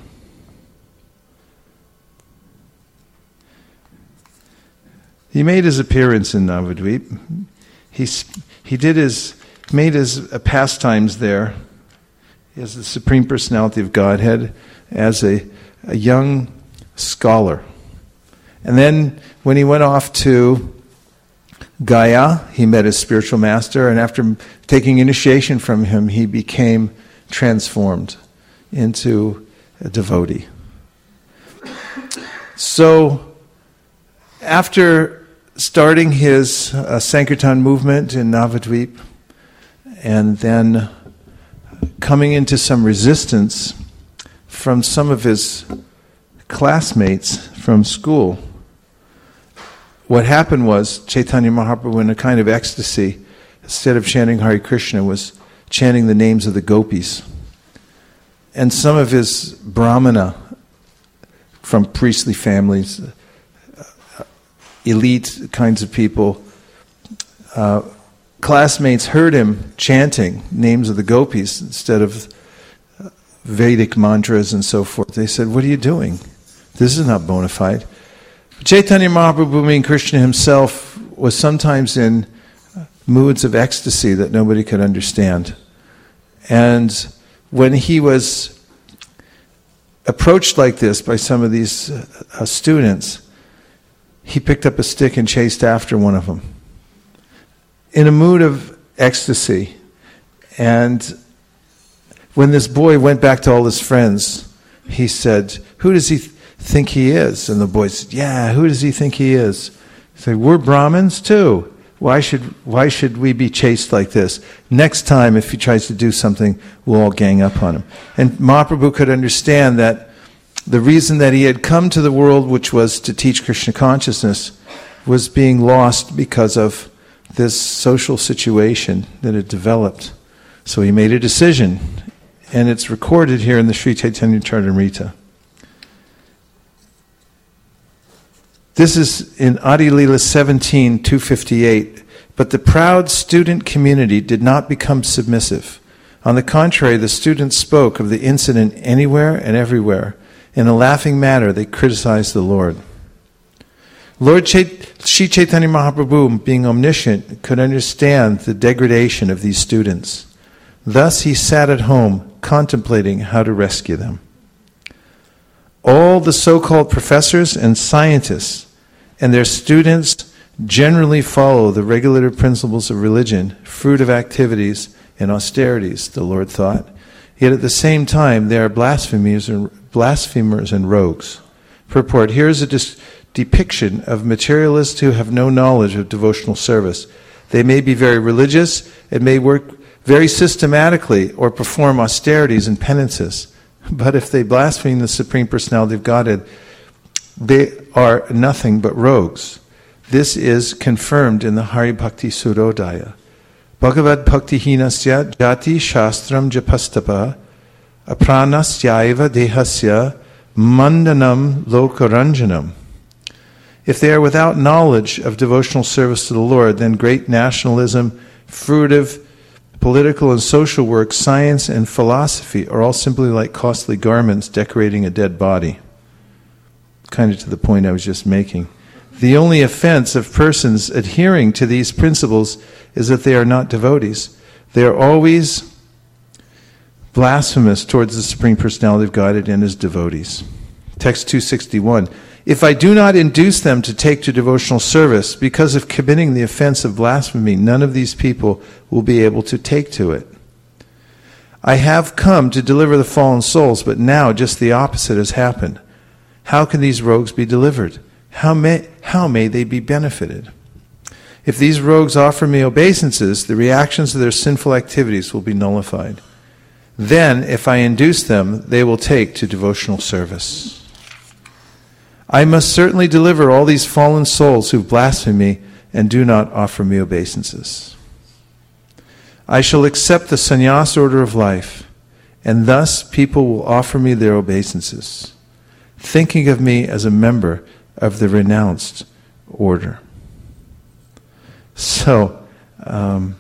He made his appearance in Navadvip. He he did his made his uh, pastimes there as the Supreme Personality of Godhead, as a, a young scholar. And then when he went off to Gaya, he met his spiritual master, and after taking initiation from him, he became transformed into a devotee. So, after starting his uh, Sankirtan movement in Navadvip, and then coming into some resistance from some of his classmates from school, what happened was Chaitanya Mahaprabhu, in a kind of ecstasy, instead of chanting Hare Krishna, was chanting the names of the gopis. And some of his brahmana from priestly families, uh, elite kinds of people, uh, classmates heard him chanting names of the gopis instead of uh, Vedic mantras and so forth. They said, what are you doing? This is not bona fide. Chaitanya Mahaprabhu, being Krishna himself, was sometimes in moods of ecstasy that nobody could understand. And when he was approached like this by some of these uh, students, he picked up a stick and chased after one of them in a mood of ecstasy. And when this boy went back to all his friends, he said, "Who does he th- think he is?" And the boy said, "Yeah, who does he think he is?" He said, "We're Brahmins too. Why should why should we be chased like this? Next time, if he tries to do something, we'll all gang up on him." And Mahaprabhu could understand that the reason that he had come to the world, which was to teach Krishna consciousness, was being lost because of this social situation that had developed. So he made a decision, and it's recorded here in the Sri Chaitanya Charitamrita. This is in Adi Lila seventeen, two fifty-eight. But the proud student community did not become submissive. On the contrary, the students spoke of the incident anywhere and everywhere. In a laughing manner, they criticized the Lord. Lord Chait- Sri Chaitanya Mahaprabhu, being omniscient, could understand the degradation of these students. Thus he sat at home, contemplating how to rescue them. All the so-called professors and scientists and their students generally follow the regulative principles of religion, fruit of activities and austerities, the Lord thought. Yet at the same time, they are blasphemers and, blasphemers and rogues. Purport, here is a dis- depiction of materialists who have no knowledge of devotional service. They may be very religious and may work very systematically or perform austerities and penances. But if they blaspheme the Supreme Personality of Godhead, they are nothing but rogues. This is confirmed in the Hari Bhakti Surodaya. Bhagavad Bhakti Hinasya Jati Shastram Japastapa Apranasyaiva Dehasya Mandanam Lokaranjanam. If they are without knowledge of devotional service to the Lord, then great nationalism, fruitive political and social work, science and philosophy are all simply like costly garments decorating a dead body. Kind of to the point I was just making. The only offense of persons adhering to these principles is that they are not devotees. They are always blasphemous towards the Supreme Personality of Godhead and His devotees. Text two sixty-one. If I do not induce them to take to devotional service because of committing the offense of blasphemy, none of these people will be able to take to it. I have come to deliver the fallen souls, but now just the opposite has happened. How can these rogues be delivered? How may, how may they be benefited? If these rogues offer me obeisances, the reactions of their sinful activities will be nullified. Then, if I induce them, they will take to devotional service. I must certainly deliver all these fallen souls who blaspheme me and do not offer me obeisances. I shall accept the sannyas order of life, and thus people will offer me their obeisances, thinking of me as a member of the renounced order. So, um,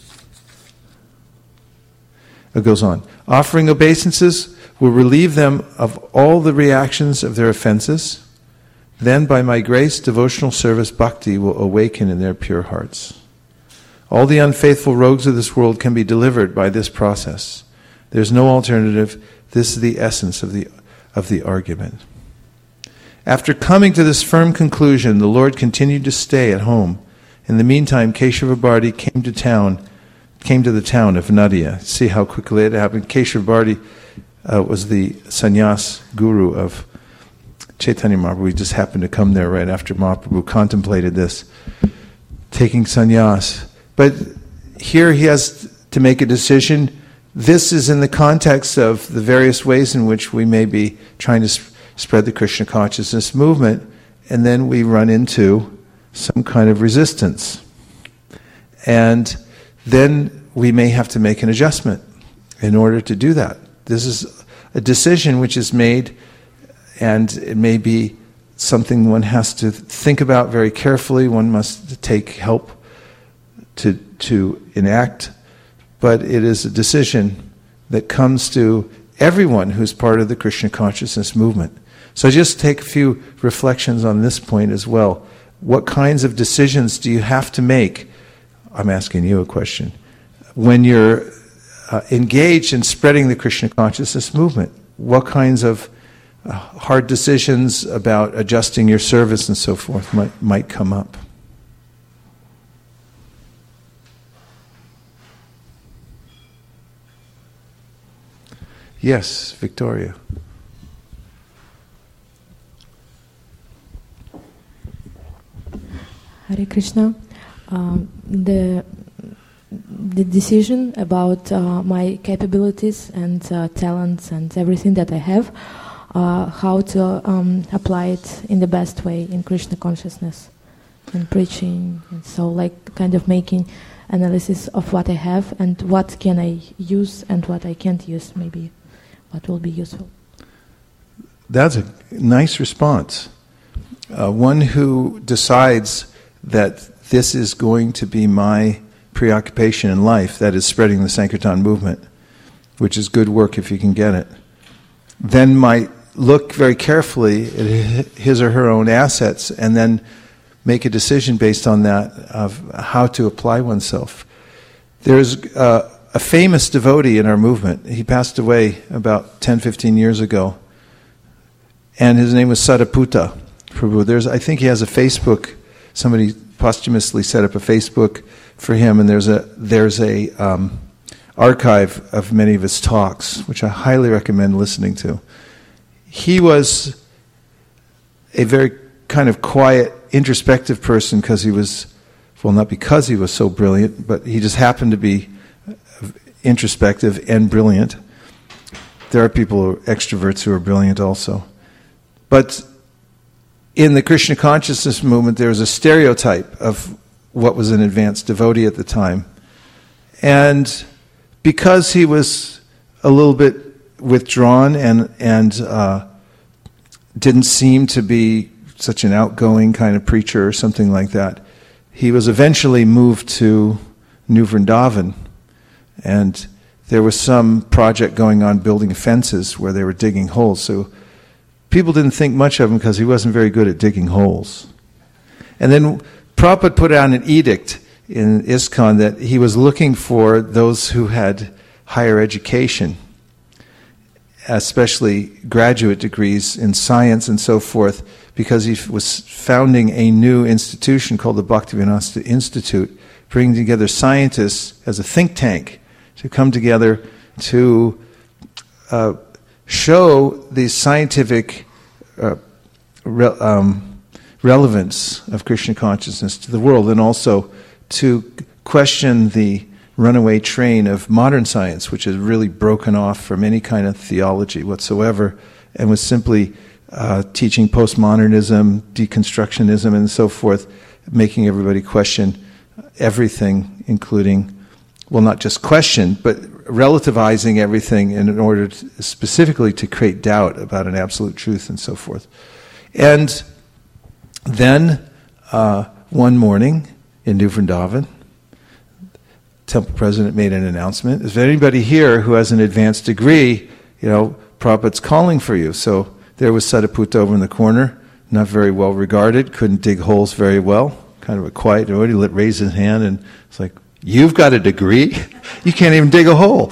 it goes on. Offering obeisances will relieve them of all the reactions of their offenses. Then, by my grace, devotional service bhakti will awaken in their pure hearts. All the unfaithful rogues of this world can be delivered by this process. There's no alternative. This is the essence of the of the argument. After coming to this firm conclusion, the Lord continued to stay at home. In the meantime, Keshava Bharti came to town, came to the town of Nadia. See how quickly it happened. Keshava Bharti uh, was the sannyas guru of Chaitanya Mahaprabhu. He just happened to come there right after Mahaprabhu contemplated this, taking sannyas. But here he has to make a decision. This is in the context of the various ways in which we may be trying to sp- spread the Krishna consciousness movement, and then we run into some kind of resistance. And then we may have to make an adjustment in order to do that. This is a decision which is made, and it may be something one has to think about very carefully. One must take help to to enact, but it is a decision that comes to everyone who's part of the Krishna consciousness movement. So just take a few reflections on this point as well. What kinds of decisions do you have to make? I'm asking you a question. When you're uh, engaged in spreading the Krishna consciousness movement, what kinds of uh, hard decisions about adjusting your service and so forth might, might come up? Yes, Victoria. Hare Krishna. Um, the the decision about uh, my capabilities and uh, talents and everything that I have, uh, how to um, apply it in the best way in Krishna consciousness and preaching, and so like kind of making analysis of what I have and what can I use and what I can't use, maybe what will be useful. That's a nice response. Uh, one who decides that this is going to be my preoccupation in life, that is spreading the Sankirtan movement, which is good work if you can get it, then might look very carefully at his or her own assets and then make a decision based on that of how to apply oneself. There's uh, a famous devotee in our movement. He passed away about ten, fifteen years ago, and his name was Sariputta Prabhu. There's, I think he has a Facebook, somebody posthumously set up a Facebook for him, and there's a there's a um, archive of many of his talks, which I highly recommend listening to. He was a very kind of quiet, introspective person because he was, well, not because he was so brilliant, but he just happened to be introspective and brilliant. There are people who are extroverts who are brilliant also. But in the Krishna consciousness movement, there was a stereotype of what was an advanced devotee at the time. And because he was a little bit withdrawn and and uh, didn't seem to be such an outgoing kind of preacher or something like that, he was eventually moved to New Vrindavan. And there was some project going on building fences where they were digging holes. So people didn't think much of him because he wasn't very good at digging holes. And then Prabhupada put out an edict in ISKCON that he was looking for those who had higher education, especially graduate degrees in science and so forth, because he was founding a new institution called the Bhaktivedanta Institute, bringing together scientists as a think tank to come together to uh, show the scientific uh, re- um, relevance of Krishna consciousness to the world, and also to question the runaway train of modern science, which has really broken off from any kind of theology whatsoever, and was simply uh, teaching postmodernism, deconstructionism, and so forth, making everybody question everything, including, well, not just question, but relativizing everything in order to, specifically to create doubt about an absolute truth and so forth. And then, uh, one morning in New Vrindavan, temple president made an announcement. Is there anybody here who has an advanced degree? You know, Prabhupada's calling for you. So there was Sariputta over in the corner, not very well regarded, couldn't dig holes very well, kind of a quiet devotee, raised his hand, and it's like, you've got a degree? You can't even dig a hole.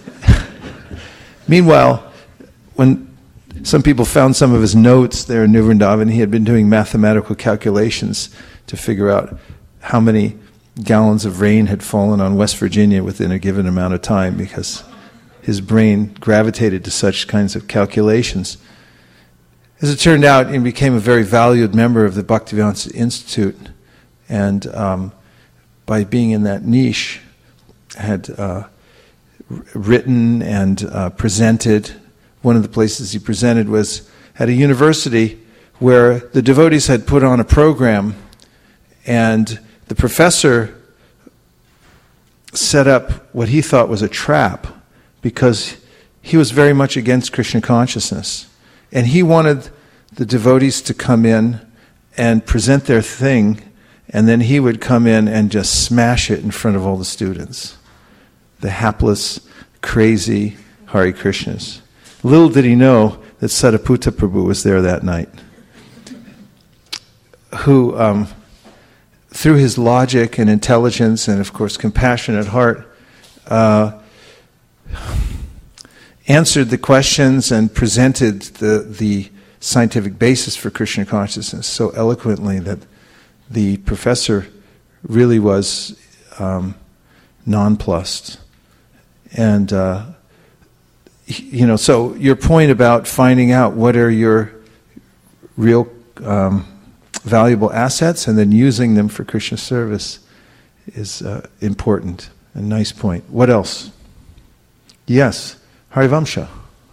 Meanwhile, when some people found some of his notes there in New Vrindavan, he had been doing mathematical calculations to figure out how many gallons of rain had fallen on West Virginia within a given amount of time, because his brain gravitated to such kinds of calculations. As it turned out, he became a very valued member of the Bhaktivedanta Institute, and um, by being in that niche, had uh, written and uh, presented. One of the places he presented was at a university where the devotees had put on a program, and the professor set up what he thought was a trap, because he was very much against Krishna consciousness. And he wanted the devotees to come in and present their thing, and then he would come in and just smash it in front of all the students. The hapless, crazy Hare Krishnas. Little did he know that Sariputta Prabhu was there that night, who, um, through his logic and intelligence and, of course, compassionate heart, uh, answered the questions and presented the, the scientific basis for Krishna consciousness so eloquently that the professor really was um, nonplussed. And, uh, you know, so your point about finding out what are your real um, valuable assets and then using them for Krishna service is uh, important. A nice point. What else? Yes, Harivamsha.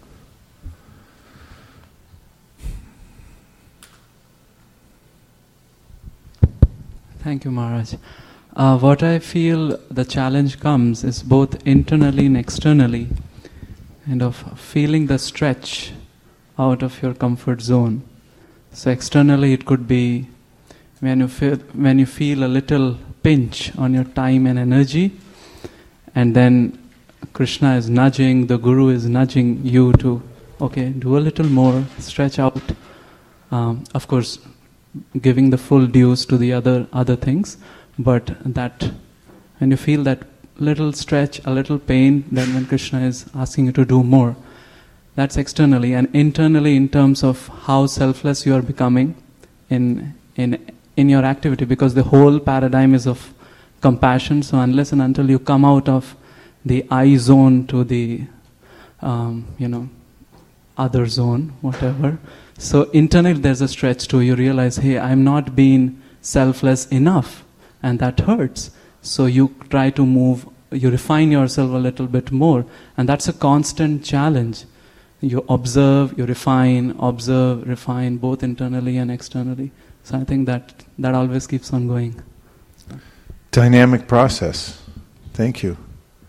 Thank you, Maharaj. Uh, what I feel the challenge comes is both internally and externally, and of feeling the stretch out of your comfort zone. So externally it could be when you feel when you feel a little pinch on your time and energy, and then Krishna is nudging, the Guru is nudging you to, okay, do a little more, stretch out. Um, of course, giving the full dues to the other other things, but that when you feel that little stretch, a little pain, then when Krishna is asking you to do more, that's externally. And internally, in terms of how selfless you are becoming in in in your activity, because the whole paradigm is of compassion. So unless and until you come out of the I zone to the um, you know other zone, whatever. So internally there's a stretch too. You realize, hey, I'm not being selfless enough, and that hurts. So you try to move, you refine yourself a little bit more, and that's a constant challenge. You observe, you refine, observe, refine, both internally and externally. So I think that that always keeps on going. Dynamic process. Thank you.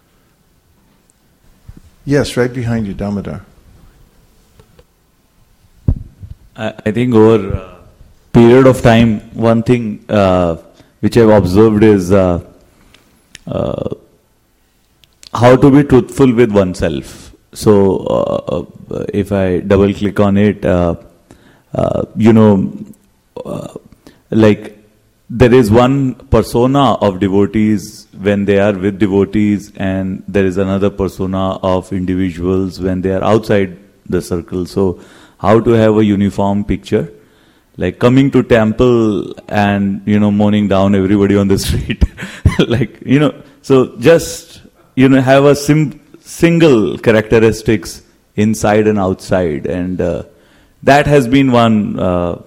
Yes, right behind you, Damodar. I think over a period of time, one thing uh, which I've observed is uh, uh, how to be truthful with oneself. So, uh, if I double click on it, uh, uh, you know, uh, like there is one persona of devotees when they are with devotees, and there is another persona of individuals when they are outside the circle. So, how to have a uniform picture, like coming to temple and, you know, mourning down everybody on the street. Like, you know, so just, you know, have a sim- single characteristics inside and outside. And uh, that has been one uh,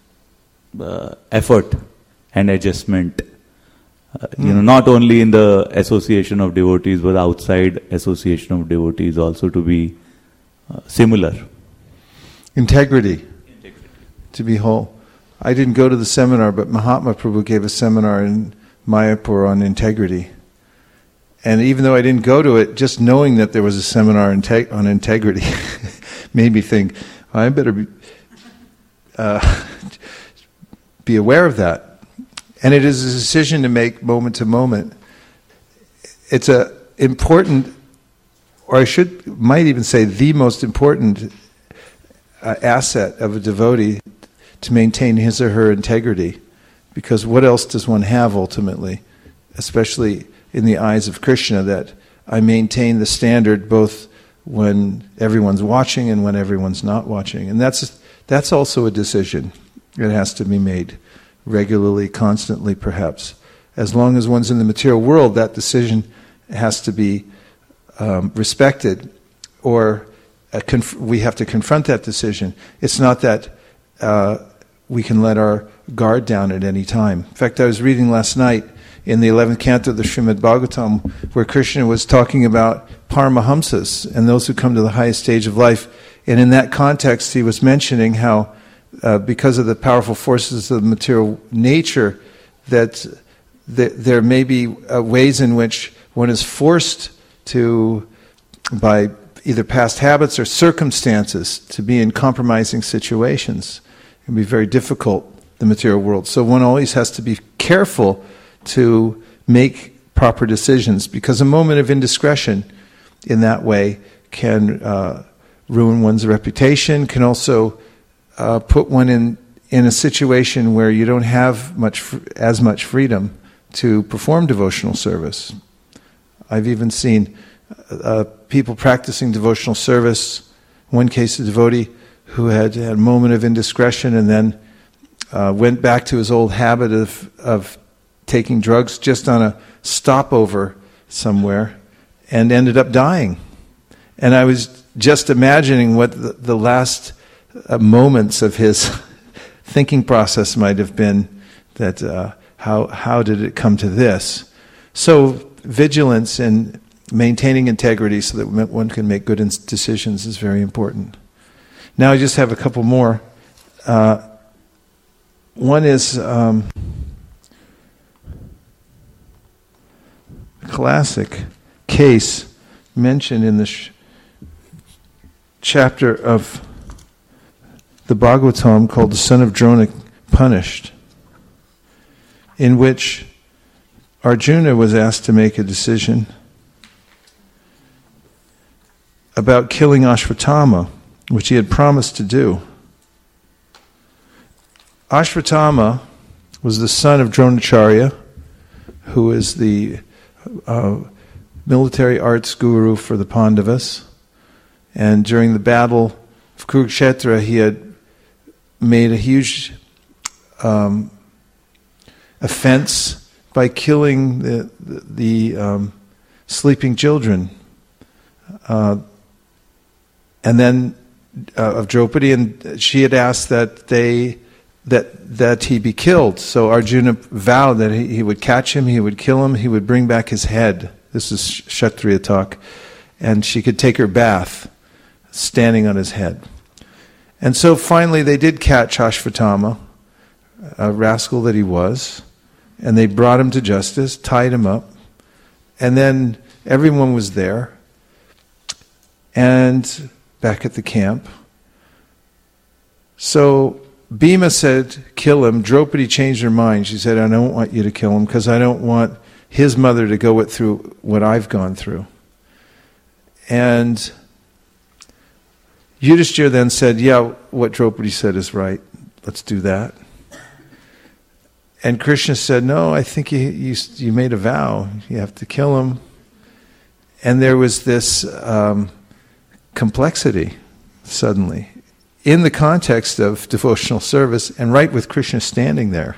uh, effort and adjustment. Uh, mm. You know, not only in the association of devotees, but outside association of devotees also to be uh, similar. Integrity. Integrity. To be whole. I didn't go to the seminar, but Mahatma Prabhu gave a seminar in Mayapur on integrity. And even though I didn't go to it, just knowing that there was a seminar integ- on integrity made me think, well, I better be, uh, be aware of that. And it is a decision to make moment to moment. It's a important, or I should might even say the most important Uh, asset of a devotee to maintain his or her integrity, because what else does one have ultimately, especially in the eyes of Krishna, that I maintain the standard both when everyone's watching and when everyone's not watching. And that's that's also a decision. It has to be made regularly, constantly perhaps. As long as one's in the material world, that decision has to be um, respected, or Uh, conf- we have to confront that decision. It's not that uh, we can let our guard down at any time. In fact, I was reading last night in the eleventh canto of the Srimad Bhagavatam, where Krishna was talking about Paramahamsas and those who come to the highest stage of life. And in that context, he was mentioning how, uh, because of the powerful forces of material nature, that th- there may be uh, ways in which one is forced to, by either past habits or circumstances, to be in compromising situations. It can be very difficult, the material world. So one always has to be careful to make proper decisions, because a moment of indiscretion in that way can uh, ruin one's reputation, can also uh, put one in, in a situation where you don't have much as much freedom to perform devotional service. I've even seen Uh, people practicing devotional service. One case, a devotee who had had a moment of indiscretion and then uh, went back to his old habit of of taking drugs just on a stopover somewhere, and ended up dying. And I was just imagining what the, the last uh, moments of his thinking process might have been that uh, how how did it come to this? So vigilance and maintaining integrity so that one can make good decisions is very important. Now I just have a couple more. Uh, one is um, a classic case mentioned in the sh- chapter of the Bhagavatam called the son of Drona punished, in which Arjuna was asked to make a decision about killing Ashwatthama, which he had promised to do. Ashwatthama was the son of Dronacharya, who is the uh, military arts guru for the Pandavas. And during the battle of Kurukshetra, he had made a huge um, offense by killing the, the, the um, sleeping children. Uh, and then uh, of Draupadi, and she had asked that they that that he be killed. So Arjuna vowed that he, he would catch him, he would kill him, he would bring back his head. This is Kshatriya talk. And she could take her bath standing on his head. And so finally they did catch Ashwatthama, a rascal that he was, and they brought him to justice, tied him up, and then everyone was there, and back at the camp. So Bhima said, kill him. Draupadi changed her mind. She said, I don't want you to kill him because I don't want his mother to go through what I've gone through. And Yudhishthira then said, yeah, what Draupadi said is right. Let's do that. And Krishna said, no, I think you, you, you made a vow. You have to kill him. And there was this um, complexity suddenly in the context of devotional service and right with Krishna standing there.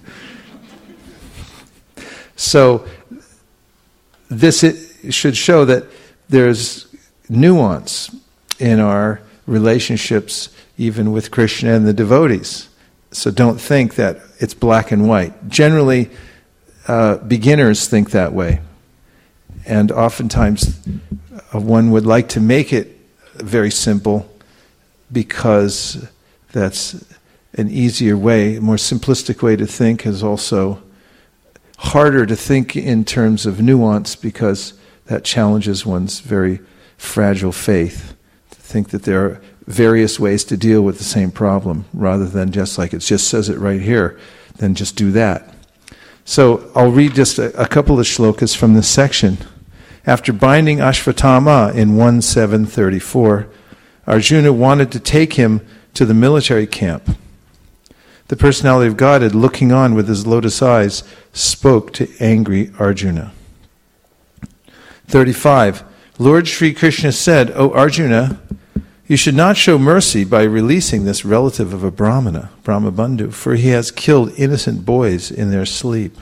So this it should show that there's nuance in our relationships even with Krishna and the devotees. So don't think that it's black and white. Generally, uh, beginners think that way. And oftentimes uh, one would like to make it very simple because that's an easier way. A more simplistic way to think is also harder to think in terms of nuance because that challenges one's very fragile faith. To think that there are various ways to deal with the same problem rather than just like it just says it right here, then just do that. So I'll read just a, a couple of shlokas from this section. After binding Ashwatthama in one seven thirty-four, Arjuna wanted to take him to the military camp. The personality of Godhead, looking on with his lotus eyes, spoke to angry Arjuna. thirty-five. Lord Sri Krishna said, O Arjuna, you should not show mercy by releasing this relative of a Brahmana, Brahmabandhu, for he has killed innocent boys in their sleep.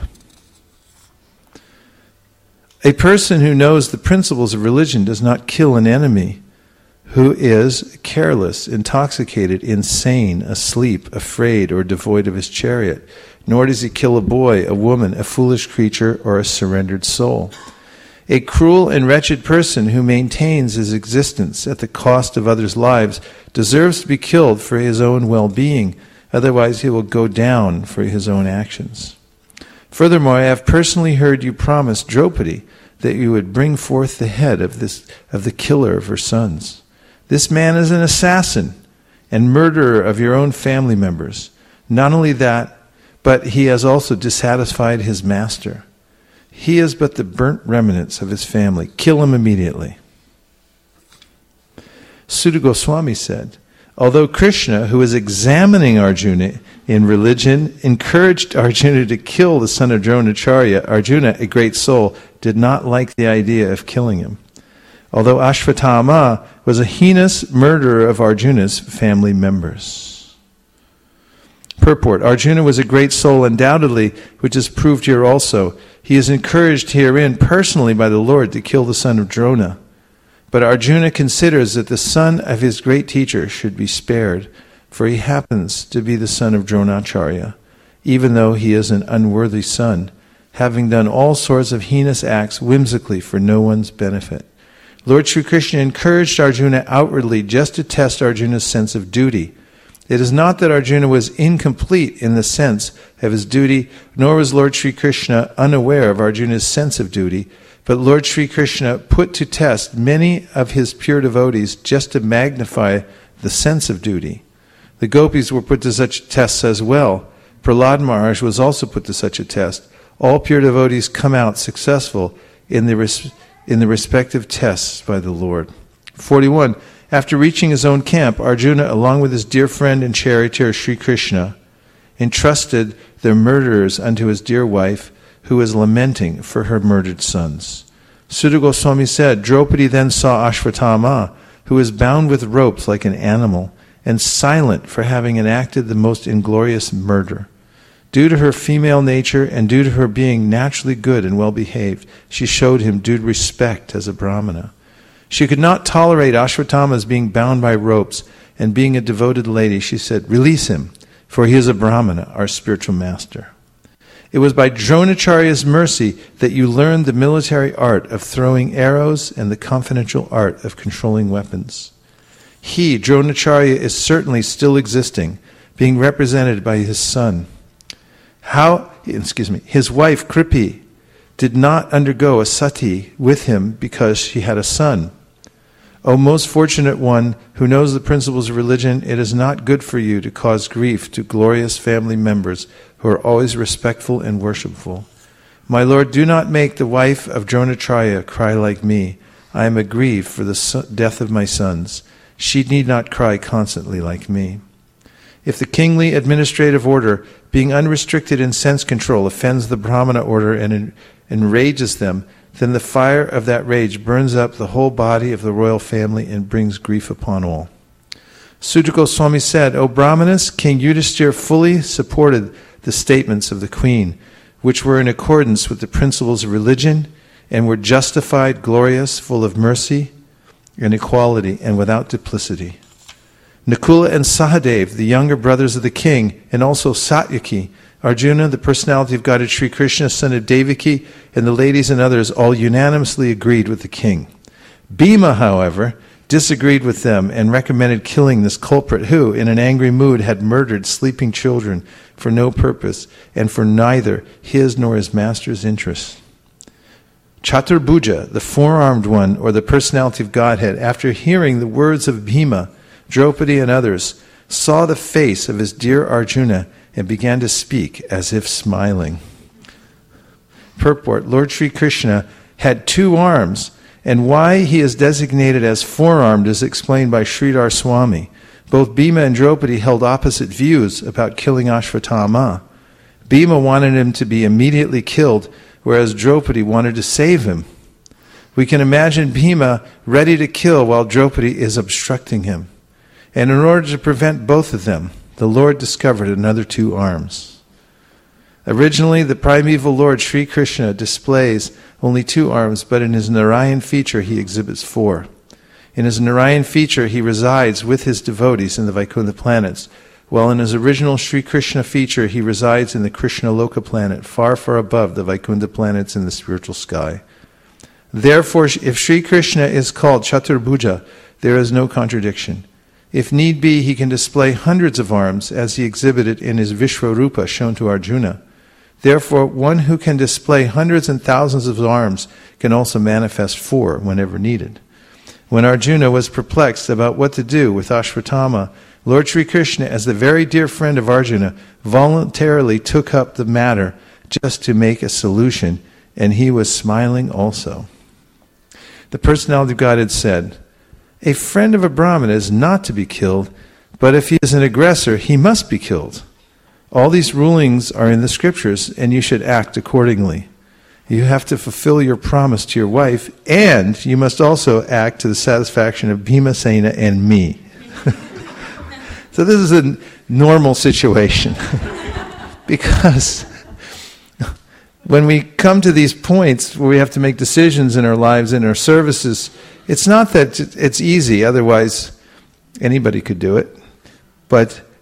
A person who knows the principles of religion does not kill an enemy who is careless, intoxicated, insane, asleep, afraid, or devoid of his chariot, nor does he kill a boy, a woman, a foolish creature, or a surrendered soul. A cruel and wretched person who maintains his existence at the cost of others' lives deserves to be killed for his own well-being, otherwise he will go down for his own actions. Furthermore, I have personally heard you promise Draupadi that you would bring forth the head of this of the killer of her sons. This man is an assassin and murderer of your own family members. Not only that, but he has also dissatisfied his master. He is but the burnt remnants of his family. Kill him immediately. Sutta Goswami said, although Krishna, who is examining Arjuna in religion, encouraged Arjuna to kill the son of Dronacharya, Arjuna, a great soul, did not like the idea of killing him. Although Ashwatthama was a heinous murderer of Arjuna's family members. Purport. Arjuna was a great soul undoubtedly, which is proved here also. He is encouraged herein personally by the Lord to kill the son of Drona. But Arjuna considers that the son of his great teacher should be spared, for he happens to be the son of Dronacharya, even though he is an unworthy son, having done all sorts of heinous acts whimsically for no one's benefit. Lord Sri Krishna encouraged Arjuna outwardly just to test Arjuna's sense of duty. It is not that Arjuna was incomplete in the sense of his duty, nor was Lord Sri Krishna unaware of Arjuna's sense of duty, but Lord Sri Krishna put to test many of his pure devotees just to magnify the sense of duty. The gopis were put to such tests as well. Prahlad Maharaj was also put to such a test. All pure devotees come out successful in the, res- in the respective tests by the Lord. forty-one. After reaching his own camp, Arjuna, along with his dear friend and charioteer Sri Krishna, entrusted their murderers unto his dear wife, who was lamenting for her murdered sons. Sutta Goswami said, Draupadi then saw Ashwatthama, who was bound with ropes like an animal, and silent for having enacted the most inglorious murder. Due to her female nature and due to her being naturally good and well-behaved, she showed him due respect as a Brahmana. She could not tolerate Ashwatthama's being bound by ropes, and being a devoted lady, she said, release him, for he is a Brahmana, our spiritual master. It was by Dronacharya's mercy that you learned the military art of throwing arrows and the confidential art of controlling weapons. He, Dronacharya, is certainly still existing, being represented by his son. How, excuse me, his wife Kripi did not undergo a sati with him because she had a son. O most fortunate one who knows the principles of religion, it is not good for you to cause grief to glorious family members who are always respectful and worshipful. My Lord, do not make the wife of Dronacharya cry like me. I am aggrieved for the so- death of my sons. She need not cry constantly like me. If the kingly administrative order, being unrestricted in sense control, offends the Brahmana order and en- enrages them, then the fire of that rage burns up the whole body of the royal family and brings grief upon all. Sutta Goswami said, O Brahmanas, King Yudhishthira fully supported the statements of the queen, which were in accordance with the principles of religion and were justified, glorious, full of mercy and equality, and without duplicity. Nakula and Sahadev, the younger brothers of the king, and also Satyaki, Arjuna, the personality of Godhead Sri Krishna, son of Devaki, and the ladies and others all unanimously agreed with the king. Bhima, however, disagreed with them and recommended killing this culprit who, in an angry mood, had murdered sleeping children for no purpose and for neither his nor his master's interest. Chaturbhuja, the four-armed one, or the personality of Godhead, after hearing the words of Bhima, Draupadi and others, saw the face of his dear Arjuna and began to speak as if smiling. Purport, Lord Sri Krishna had two arms, and why he is designated as four-armed is explained by Sridhar Swami. Both Bhima and Draupadi held opposite views about killing Ashwatthama. Bhima wanted him to be immediately killed, whereas Draupadi wanted to save him. We can imagine Bhima ready to kill while Draupadi is obstructing him. And in order to prevent both of them, the Lord discovered another two arms. Originally, the primeval Lord Sri Krishna displays only two arms, but in his Narayan feature he exhibits four. In his Narayan feature he resides with his devotees in the Vaikuntha planets, while in his original Sri Krishna feature he resides in the Krishna Loka planet, far, far above the Vaikuntha planets in the spiritual sky. Therefore, if Sri Krishna is called Chaturbhuja, there is no contradiction. If need be, he can display hundreds of arms, as he exhibited in his Vishwarupa shown to Arjuna. Therefore, one who can display hundreds and thousands of arms can also manifest four whenever needed. When Arjuna was perplexed about what to do with Ashwatthama, Lord Sri Krishna, as the very dear friend of Arjuna, voluntarily took up the matter just to make a solution, and he was smiling also. The personality of God had said, a friend of a Brahmana is not to be killed, but if he is an aggressor, he must be killed. All these rulings are in the scriptures, and you should act accordingly. You have to fulfill your promise to your wife, and you must also act to the satisfaction of Bhimasena and me. So this is a normal situation. Because when we come to these points where we have to make decisions in our lives, in our services, it's not that it's easy, otherwise anybody could do it. But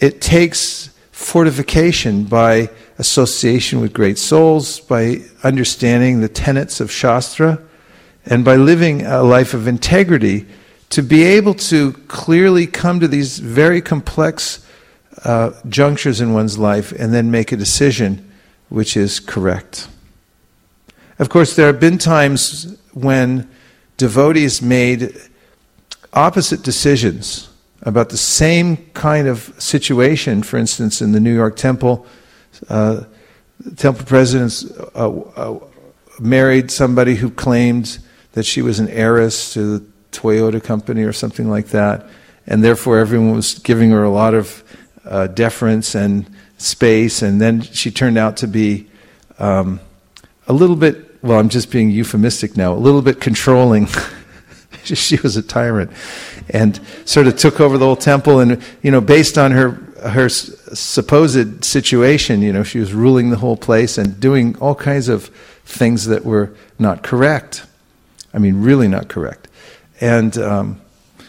it takes fortification by association with great souls, by understanding the tenets of Shastra, and by living a life of integrity to be able to clearly come to these very complex uh, junctures in one's life and then make a decision which is correct. Of course, there have been times when devotees made opposite decisions about the same kind of situation. For instance, in the New York temple, uh, the temple presidents uh, uh, married somebody who claimed that she was an heiress to the Toyota company or something like that, and therefore everyone was giving her a lot of uh, deference and space, and then she turned out to be um, a little bit, well, I'm just being euphemistic now, a little bit controlling. She was a tyrant, and sort of took over the whole temple, and, you know, based on her her supposed situation, you know, she was ruling the whole place and doing all kinds of things that were not correct. I mean, really not correct. And um,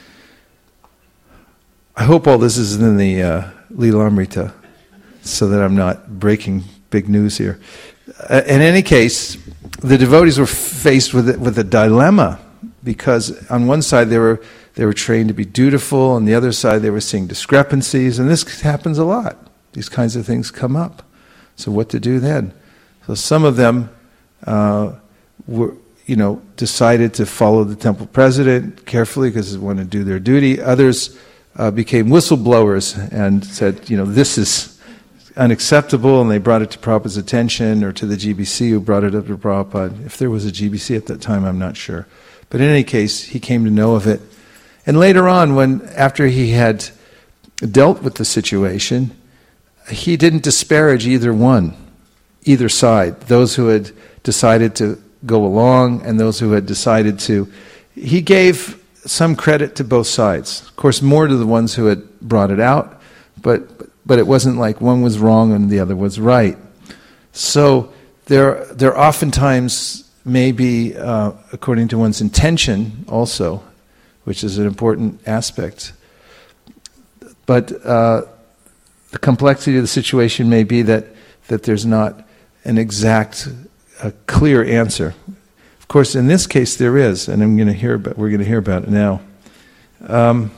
I hope all this is in the uh, Lilamrita, so that I'm not breaking big news here. Uh, in any case, the devotees were faced with with a dilemma, because on one side they were they were trained to be dutiful, on the other side they were seeing discrepancies, and this happens a lot. These kinds of things come up. So what to do then? So some of them uh, were, you know, decided to follow the temple president carefully because they wanted to do their duty. Others uh, became whistleblowers and said, you know, this is unacceptable, and they brought it to Prabhupada's attention, or to the G B C, who brought it up to Prabhupada. If there was a G B C at that time, I'm not sure. But in any case, he came to know of it. And later on, when after he had dealt with the situation, he didn't disparage either one, either side, those who had decided to go along and those who had decided to. He gave some credit to both sides. Of course, more to the ones who had brought it out, but but it wasn't like one was wrong and the other was right. So there, there oftentimes may be, uh, according to one's intention also, which is an important aspect. But uh, the complexity of the situation may be that, that there's not an exact, a clear answer. Of course, in this case there is, and I'm going to hear about, we're going to hear about it now. Um,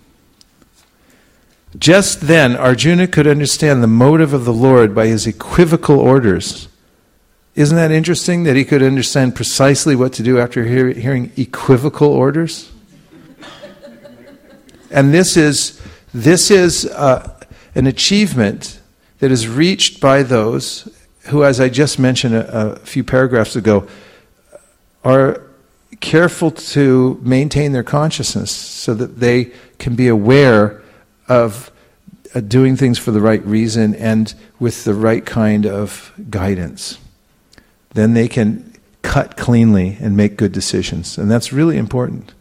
Just then, Arjuna could understand the motive of the Lord by his equivocal orders. Isn't that interesting, that he could understand precisely what to do after hear, hearing equivocal orders? And this is this is uh, an achievement that is reached by those who, as I just mentioned a, a few paragraphs ago, are careful to maintain their consciousness so that they can be aware of uh, doing things for the right reason and with the right kind of guidance. Then they can cut cleanly and make good decisions. And that's really important.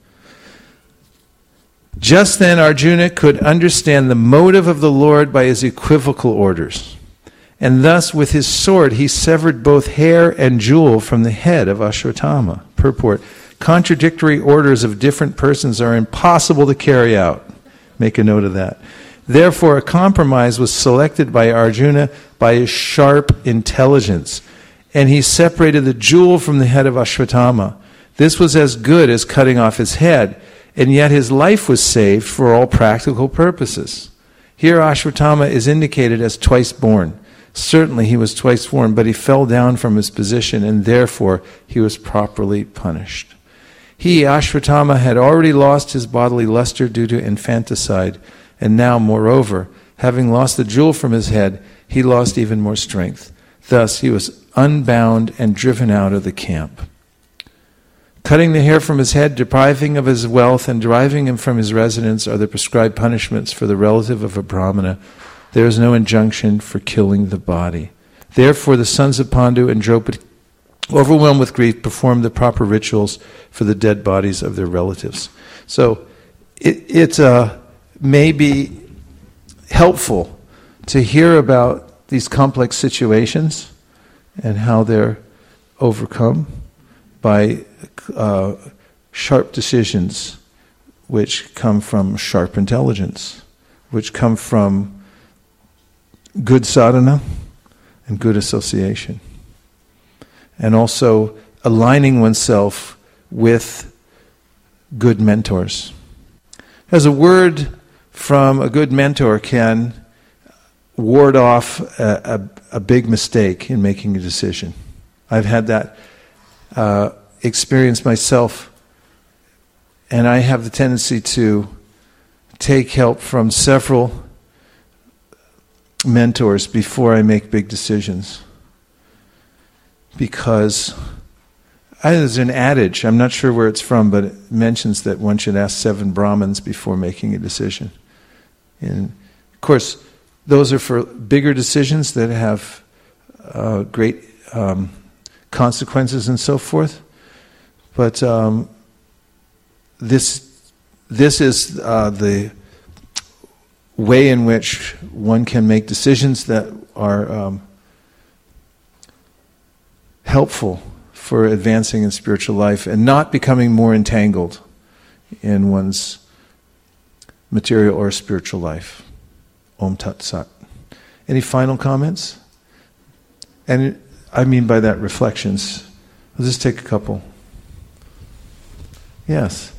Just then Arjuna could understand the motive of the Lord by his equivocal orders. And thus with his sword he severed both hair and jewel from the head of Ashwatthama. Purport: contradictory orders of different persons are impossible to carry out. Make a note of that. Therefore, a compromise was selected by Arjuna by his sharp intelligence, and he separated the jewel from the head of Ashwatthama. This was as good as cutting off his head, and yet his life was saved for all practical purposes. Here Ashwatthama is indicated as twice born. Certainly he was twice born, but he fell down from his position, and therefore he was properly punished. He, Ashwatthama, had already lost his bodily luster due to infanticide, and now, moreover, having lost the jewel from his head, he lost even more strength. Thus he was unbound and driven out of the camp. Cutting the hair from his head, depriving of his wealth, and driving him from his residence are the prescribed punishments for the relative of a brahmana. There is no injunction for killing the body. Therefore the sons of Pandu and Draupadi, overwhelmed with grief, performed the proper rituals for the dead bodies of their relatives. So it, it uh, may be helpful to hear about these complex situations and how they're overcome by uh, sharp decisions which come from sharp intelligence, which come from good sadhana and good association. And also aligning oneself with good mentors. As a word from a good mentor can ward off a, a, a big mistake in making a decision. I've had that uh, experience myself, and I have the tendency to take help from several mentors before I make big decisions. Because I, there's an adage, I'm not sure where it's from, but it mentions that one should ask seven Brahmins before making a decision. And of course, those are for bigger decisions that have uh, great um, consequences and so forth. But um, this this is uh, the way in which one can make decisions that are um, helpful for advancing in spiritual life and not becoming more entangled in one's material or spiritual life. Om Tat Sat. Any final comments? And I mean by that reflections. I'll just take a couple. Yes.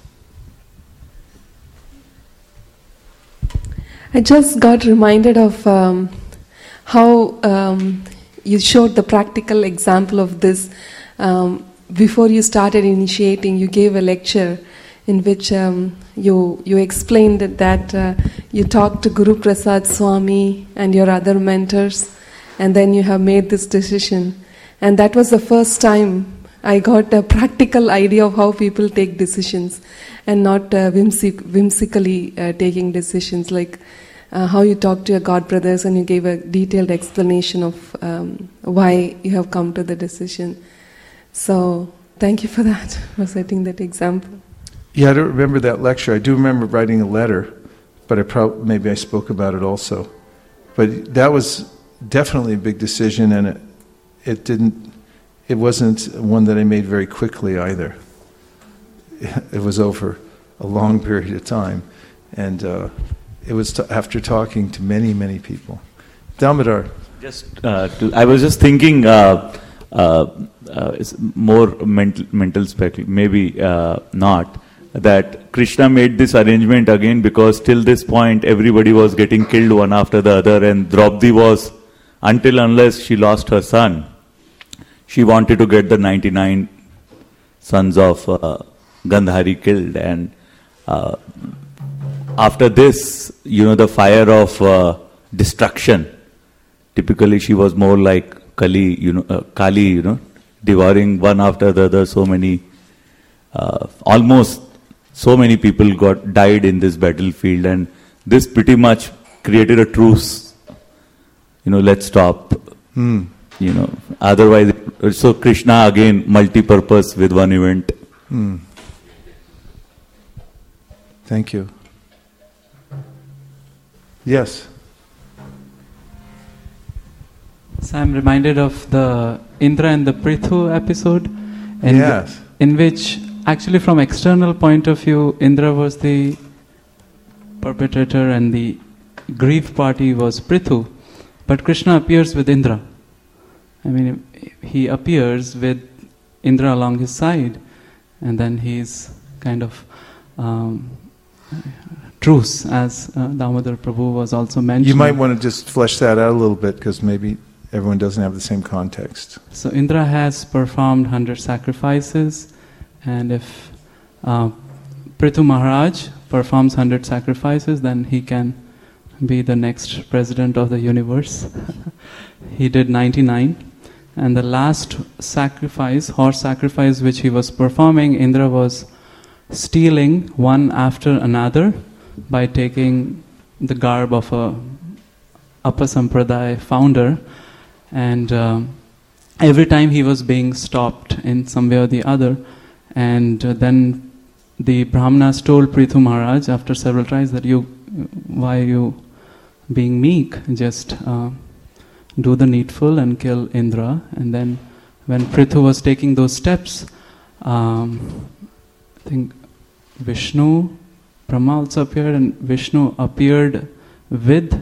I just got reminded of um, how um, you showed the practical example of this. Um, before you started initiating, you gave a lecture in which um, you you explained that, that uh, you talked to Guru Prasad Swami and your other mentors, and then you have made this decision. And that was the first time I got a practical idea of how people take decisions, and not uh, whimsic- whimsically uh, taking decisions, like uh, how you talked to your God brothers and you gave a detailed explanation of um, why you have come to the decision. So thank you for that, for setting that example. Yeah, I don't remember that lecture. I do remember writing a letter, but I prob- maybe I spoke about it also. But that was definitely a big decision, and it, it didn't. It wasn't one that I made very quickly either. It was over a long period of time, and uh, it was t- after talking to many, many people. Damodar. Just, uh, to, I was just thinking. Uh, uh, uh, it's more mental, mental spec, maybe uh, not. That Krishna made this arrangement again because till this point everybody was getting killed one after the other, and Draupadi was, until unless she lost her son, she wanted to get the ninety-nine sons of uh, Gandhari killed. And uh, after this, you know, the fire of uh, destruction, typically she was more like Kali, you know, uh, Kali, you know, devouring one after the other. So many, uh, almost so many people got died in this battlefield, and this pretty much created a truce. You know, let's stop. Hmm. You know, otherwise, so Krishna again multi-purpose with one event. Hmm. Thank you. Yes. So I'm reminded of the Indra and the Prithu episode, in, yes. in which actually from external point of view, Indra was the perpetrator and the grief party was Prithu, but Krishna appears with Indra. I mean, he appears with Indra along his side, and then he's kind of um, truce, as uh, Damodar Prabhu was also mentioning. You might want to just flesh that out a little bit, because maybe everyone doesn't have the same context. So Indra has performed one hundred sacrifices, and if uh, Prithu Maharaj performs one hundred sacrifices, then he can be the next president of the universe. He did ninety-nine, and the last sacrifice, horse sacrifice, which he was performing, Indra was stealing one after another by taking the garb of a Upper Sampradaya founder, and uh, every time he was being stopped in some way or the other, and uh, then the Brahmanas told Prithu Maharaj after several tries that you, why are you being meek? Just uh, do the needful and kill Indra. And then when Prithu was taking those steps, um, I think Vishnu, Brahma also appeared, and Vishnu appeared with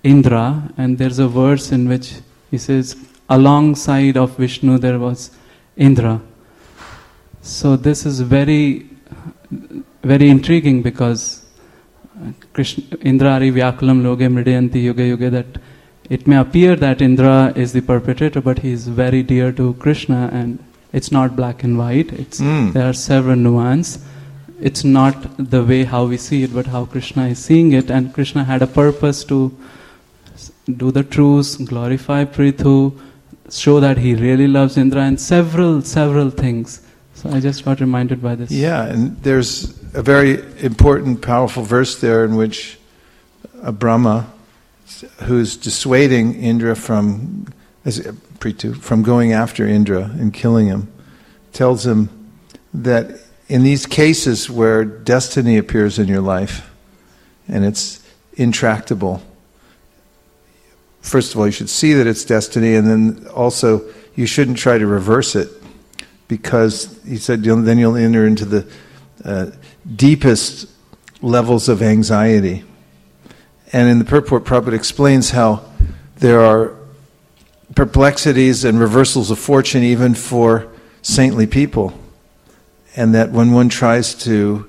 Indra, and there's a verse in which he says, alongside of Vishnu there was Indra. So this is very, very intriguing because Krishna, Indrari Vyakulam Loge Mridayanti Yuga Yuga, that it may appear that Indra is the perpetrator, but he is very dear to Krishna, and it's not black and white. It's mm. There are several nuances. It's not the way how we see it, but how Krishna is seeing it, and Krishna had a purpose to do the truce, glorify Prithu, show that he really loves Indra, and several, several things. So I just got reminded by this. Yeah, and there's a very important, powerful verse there in which a Brahma, who's dissuading Indra from, Prithu, from going after Indra and killing him, tells him that in these cases where destiny appears in your life and it's intractable, first of all, you should see that it's destiny, and then also you shouldn't try to reverse it, because he said you'll, then you'll enter into the uh, deepest levels of anxiety. And in the purport, Prabhupada explains how there are perplexities and reversals of fortune even for saintly people, and that when one tries to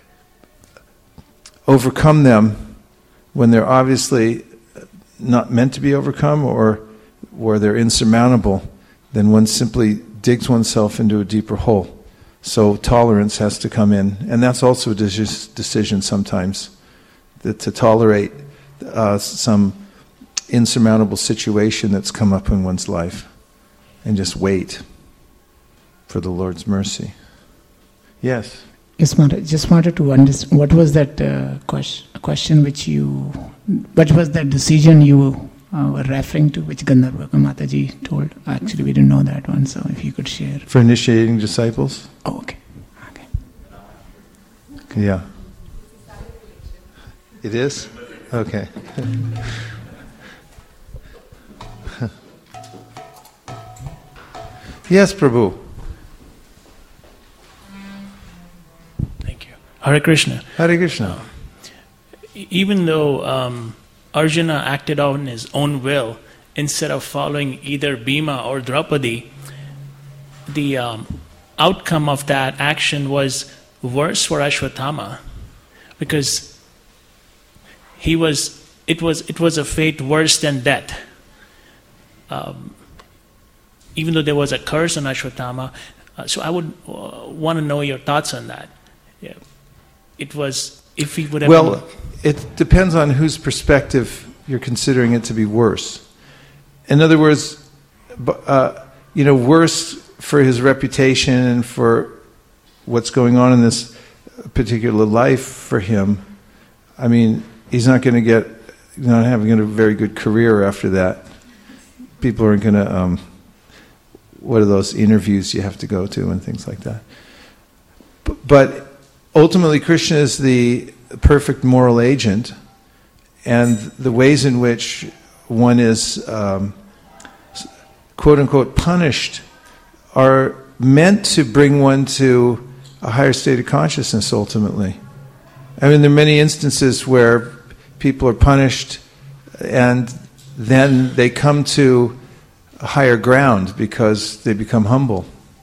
overcome them, when they're obviously not meant to be overcome or where they're insurmountable, then one simply digs oneself into a deeper hole. So tolerance has to come in, and that's also a decision sometimes, that to tolerate uh, some insurmountable situation that's come up in one's life, and just wait for the Lord's mercy. Yes? Yes, Maharaj. Just wanted to understand, what was that uh, question, question which you, what was that decision you uh, were referring to, which Gandharva Mataji told? Actually, we didn't know that one, so if you could share. For initiating disciples? Oh, okay. Okay. Yeah. It is? Okay. Yes, Prabhu. Thank you. Hare Krishna. Hare Krishna. Uh, even though um, Arjuna acted on his own will instead of following either Bhima or Draupadi, the um, outcome of that action was worse for Ashwatthama, because he was it was it was a fate worse than death. Um, even though there was a curse on Ashwatthama, uh, so I would uh, want to know your thoughts on that. Yeah. It was, if he would have... Well, been, it depends on whose perspective you're considering it to be worse. In other words, uh, you know, worse for his reputation and for what's going on in this particular life for him. I mean, he's not going to get, not having a very good career after that. People aren't going to... Um, what are those interviews you have to go to and things like that. But ultimately, Krishna is the perfect moral agent, and the ways in which one is um, quote-unquote punished are meant to bring one to a higher state of consciousness ultimately. I mean, there are many instances where people are punished and then they come to a higher ground because they become humble.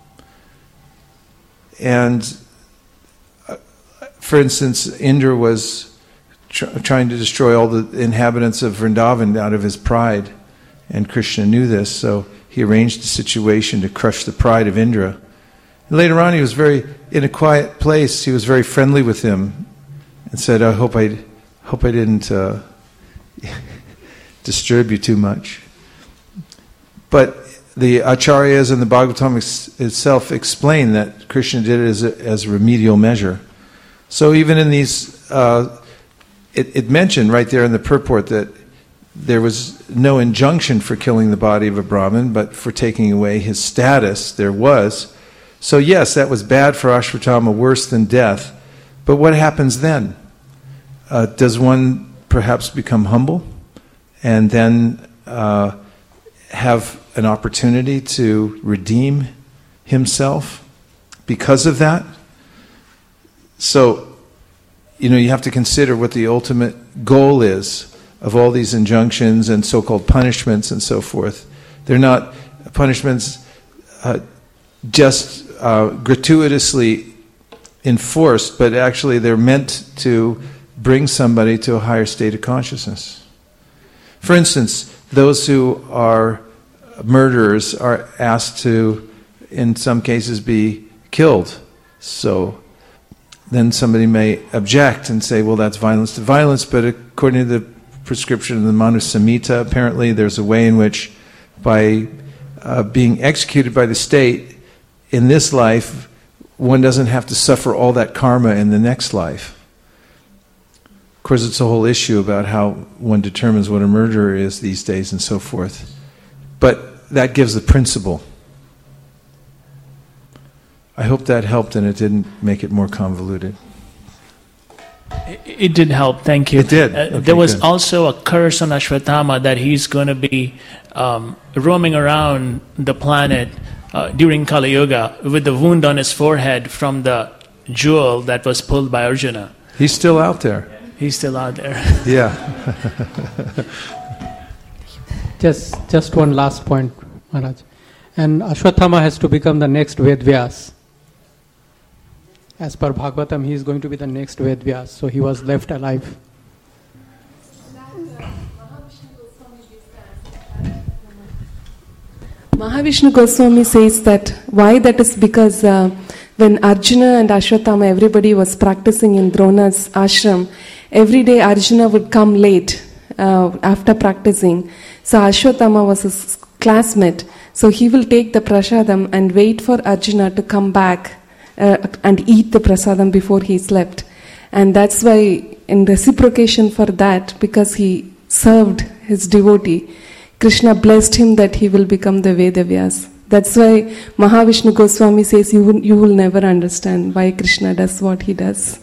And uh, for instance, Indra was tr- trying to destroy all the inhabitants of Vrindavan out of his pride, and Krishna knew this, so he arranged a situation to crush the pride of Indra. And later on, he was very, in a quiet place, he was very friendly with him and said, I hope I, hope I didn't uh, disturb you too much. But the Acharyas and the Bhagavatam ex- itself explain that Krishna did it as a, as a remedial measure. So even in these, uh, it, it mentioned right there in the purport that there was no injunction for killing the body of a Brahmin, but for taking away his status, there was. So yes, that was bad for Ashwatthama, worse than death. But what happens then? Uh, does one perhaps become humble and then uh, have an opportunity to redeem himself because of that? So, you know, you have to consider what the ultimate goal is of all these injunctions and so-called punishments and so forth. They're not punishments uh, just uh, gratuitously enforced, but actually they're meant to bring somebody to a higher state of consciousness. For instance, those who are murderers are asked to, in some cases, be killed. So then somebody may object and say, well, that's violence to violence, but according to the prescription of the Manu Samhita, apparently there's a way in which by uh, being executed by the state in this life, one doesn't have to suffer all that karma in the next life. Of course, it's a whole issue about how one determines what a murderer is these days and so forth. But that gives the principle. I hope that helped and it didn't make it more convoluted. It, it did help, thank you. It did. Uh, okay, there was good. also a curse on Ashwatthama that he's going to be um, roaming around the planet uh, during Kali Yuga with the wound on his forehead from the jewel that was pulled by Arjuna. He's still out there. He's still out there. Yeah. just, just one last point, Maharaj. And Ashwatthama has to become the next Vedvyas. As per Bhagavatam, he is going to be the next Vedvyas. So he was left alive. Mahavishnu Goswami says that why that is because uh, when Arjuna and Ashwatthama, everybody was practicing in Drona's ashram, every day Arjuna would come late uh, after practicing. So Ashwatthama was his classmate. So he will take the prasadam and wait for Arjuna to come back uh, and eat the prasadam before he slept. And that's why, in reciprocation for that, because he served his devotee, Krishna blessed him that he will become the Vedavyas. That's why Mahavishnu Goswami says you will, you will never understand why Krishna does what he does.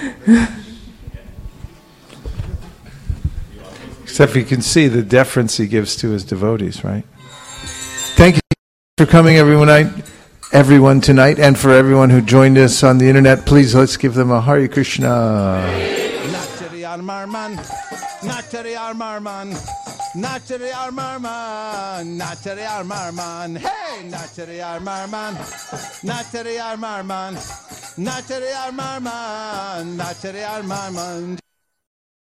Except you can see the deference he gives to his devotees, right? Thank you for coming, everyone, everyone tonight, and for everyone who joined us on the internet. Please, let's give them a Hare Krishna. Nachari Armarman, Nachari Armarman, Nachari Armarman, Nachari Armarman, hey, Nachari Armarman, Nachari Armarman, Nachari Armarman, Nachari Armarman.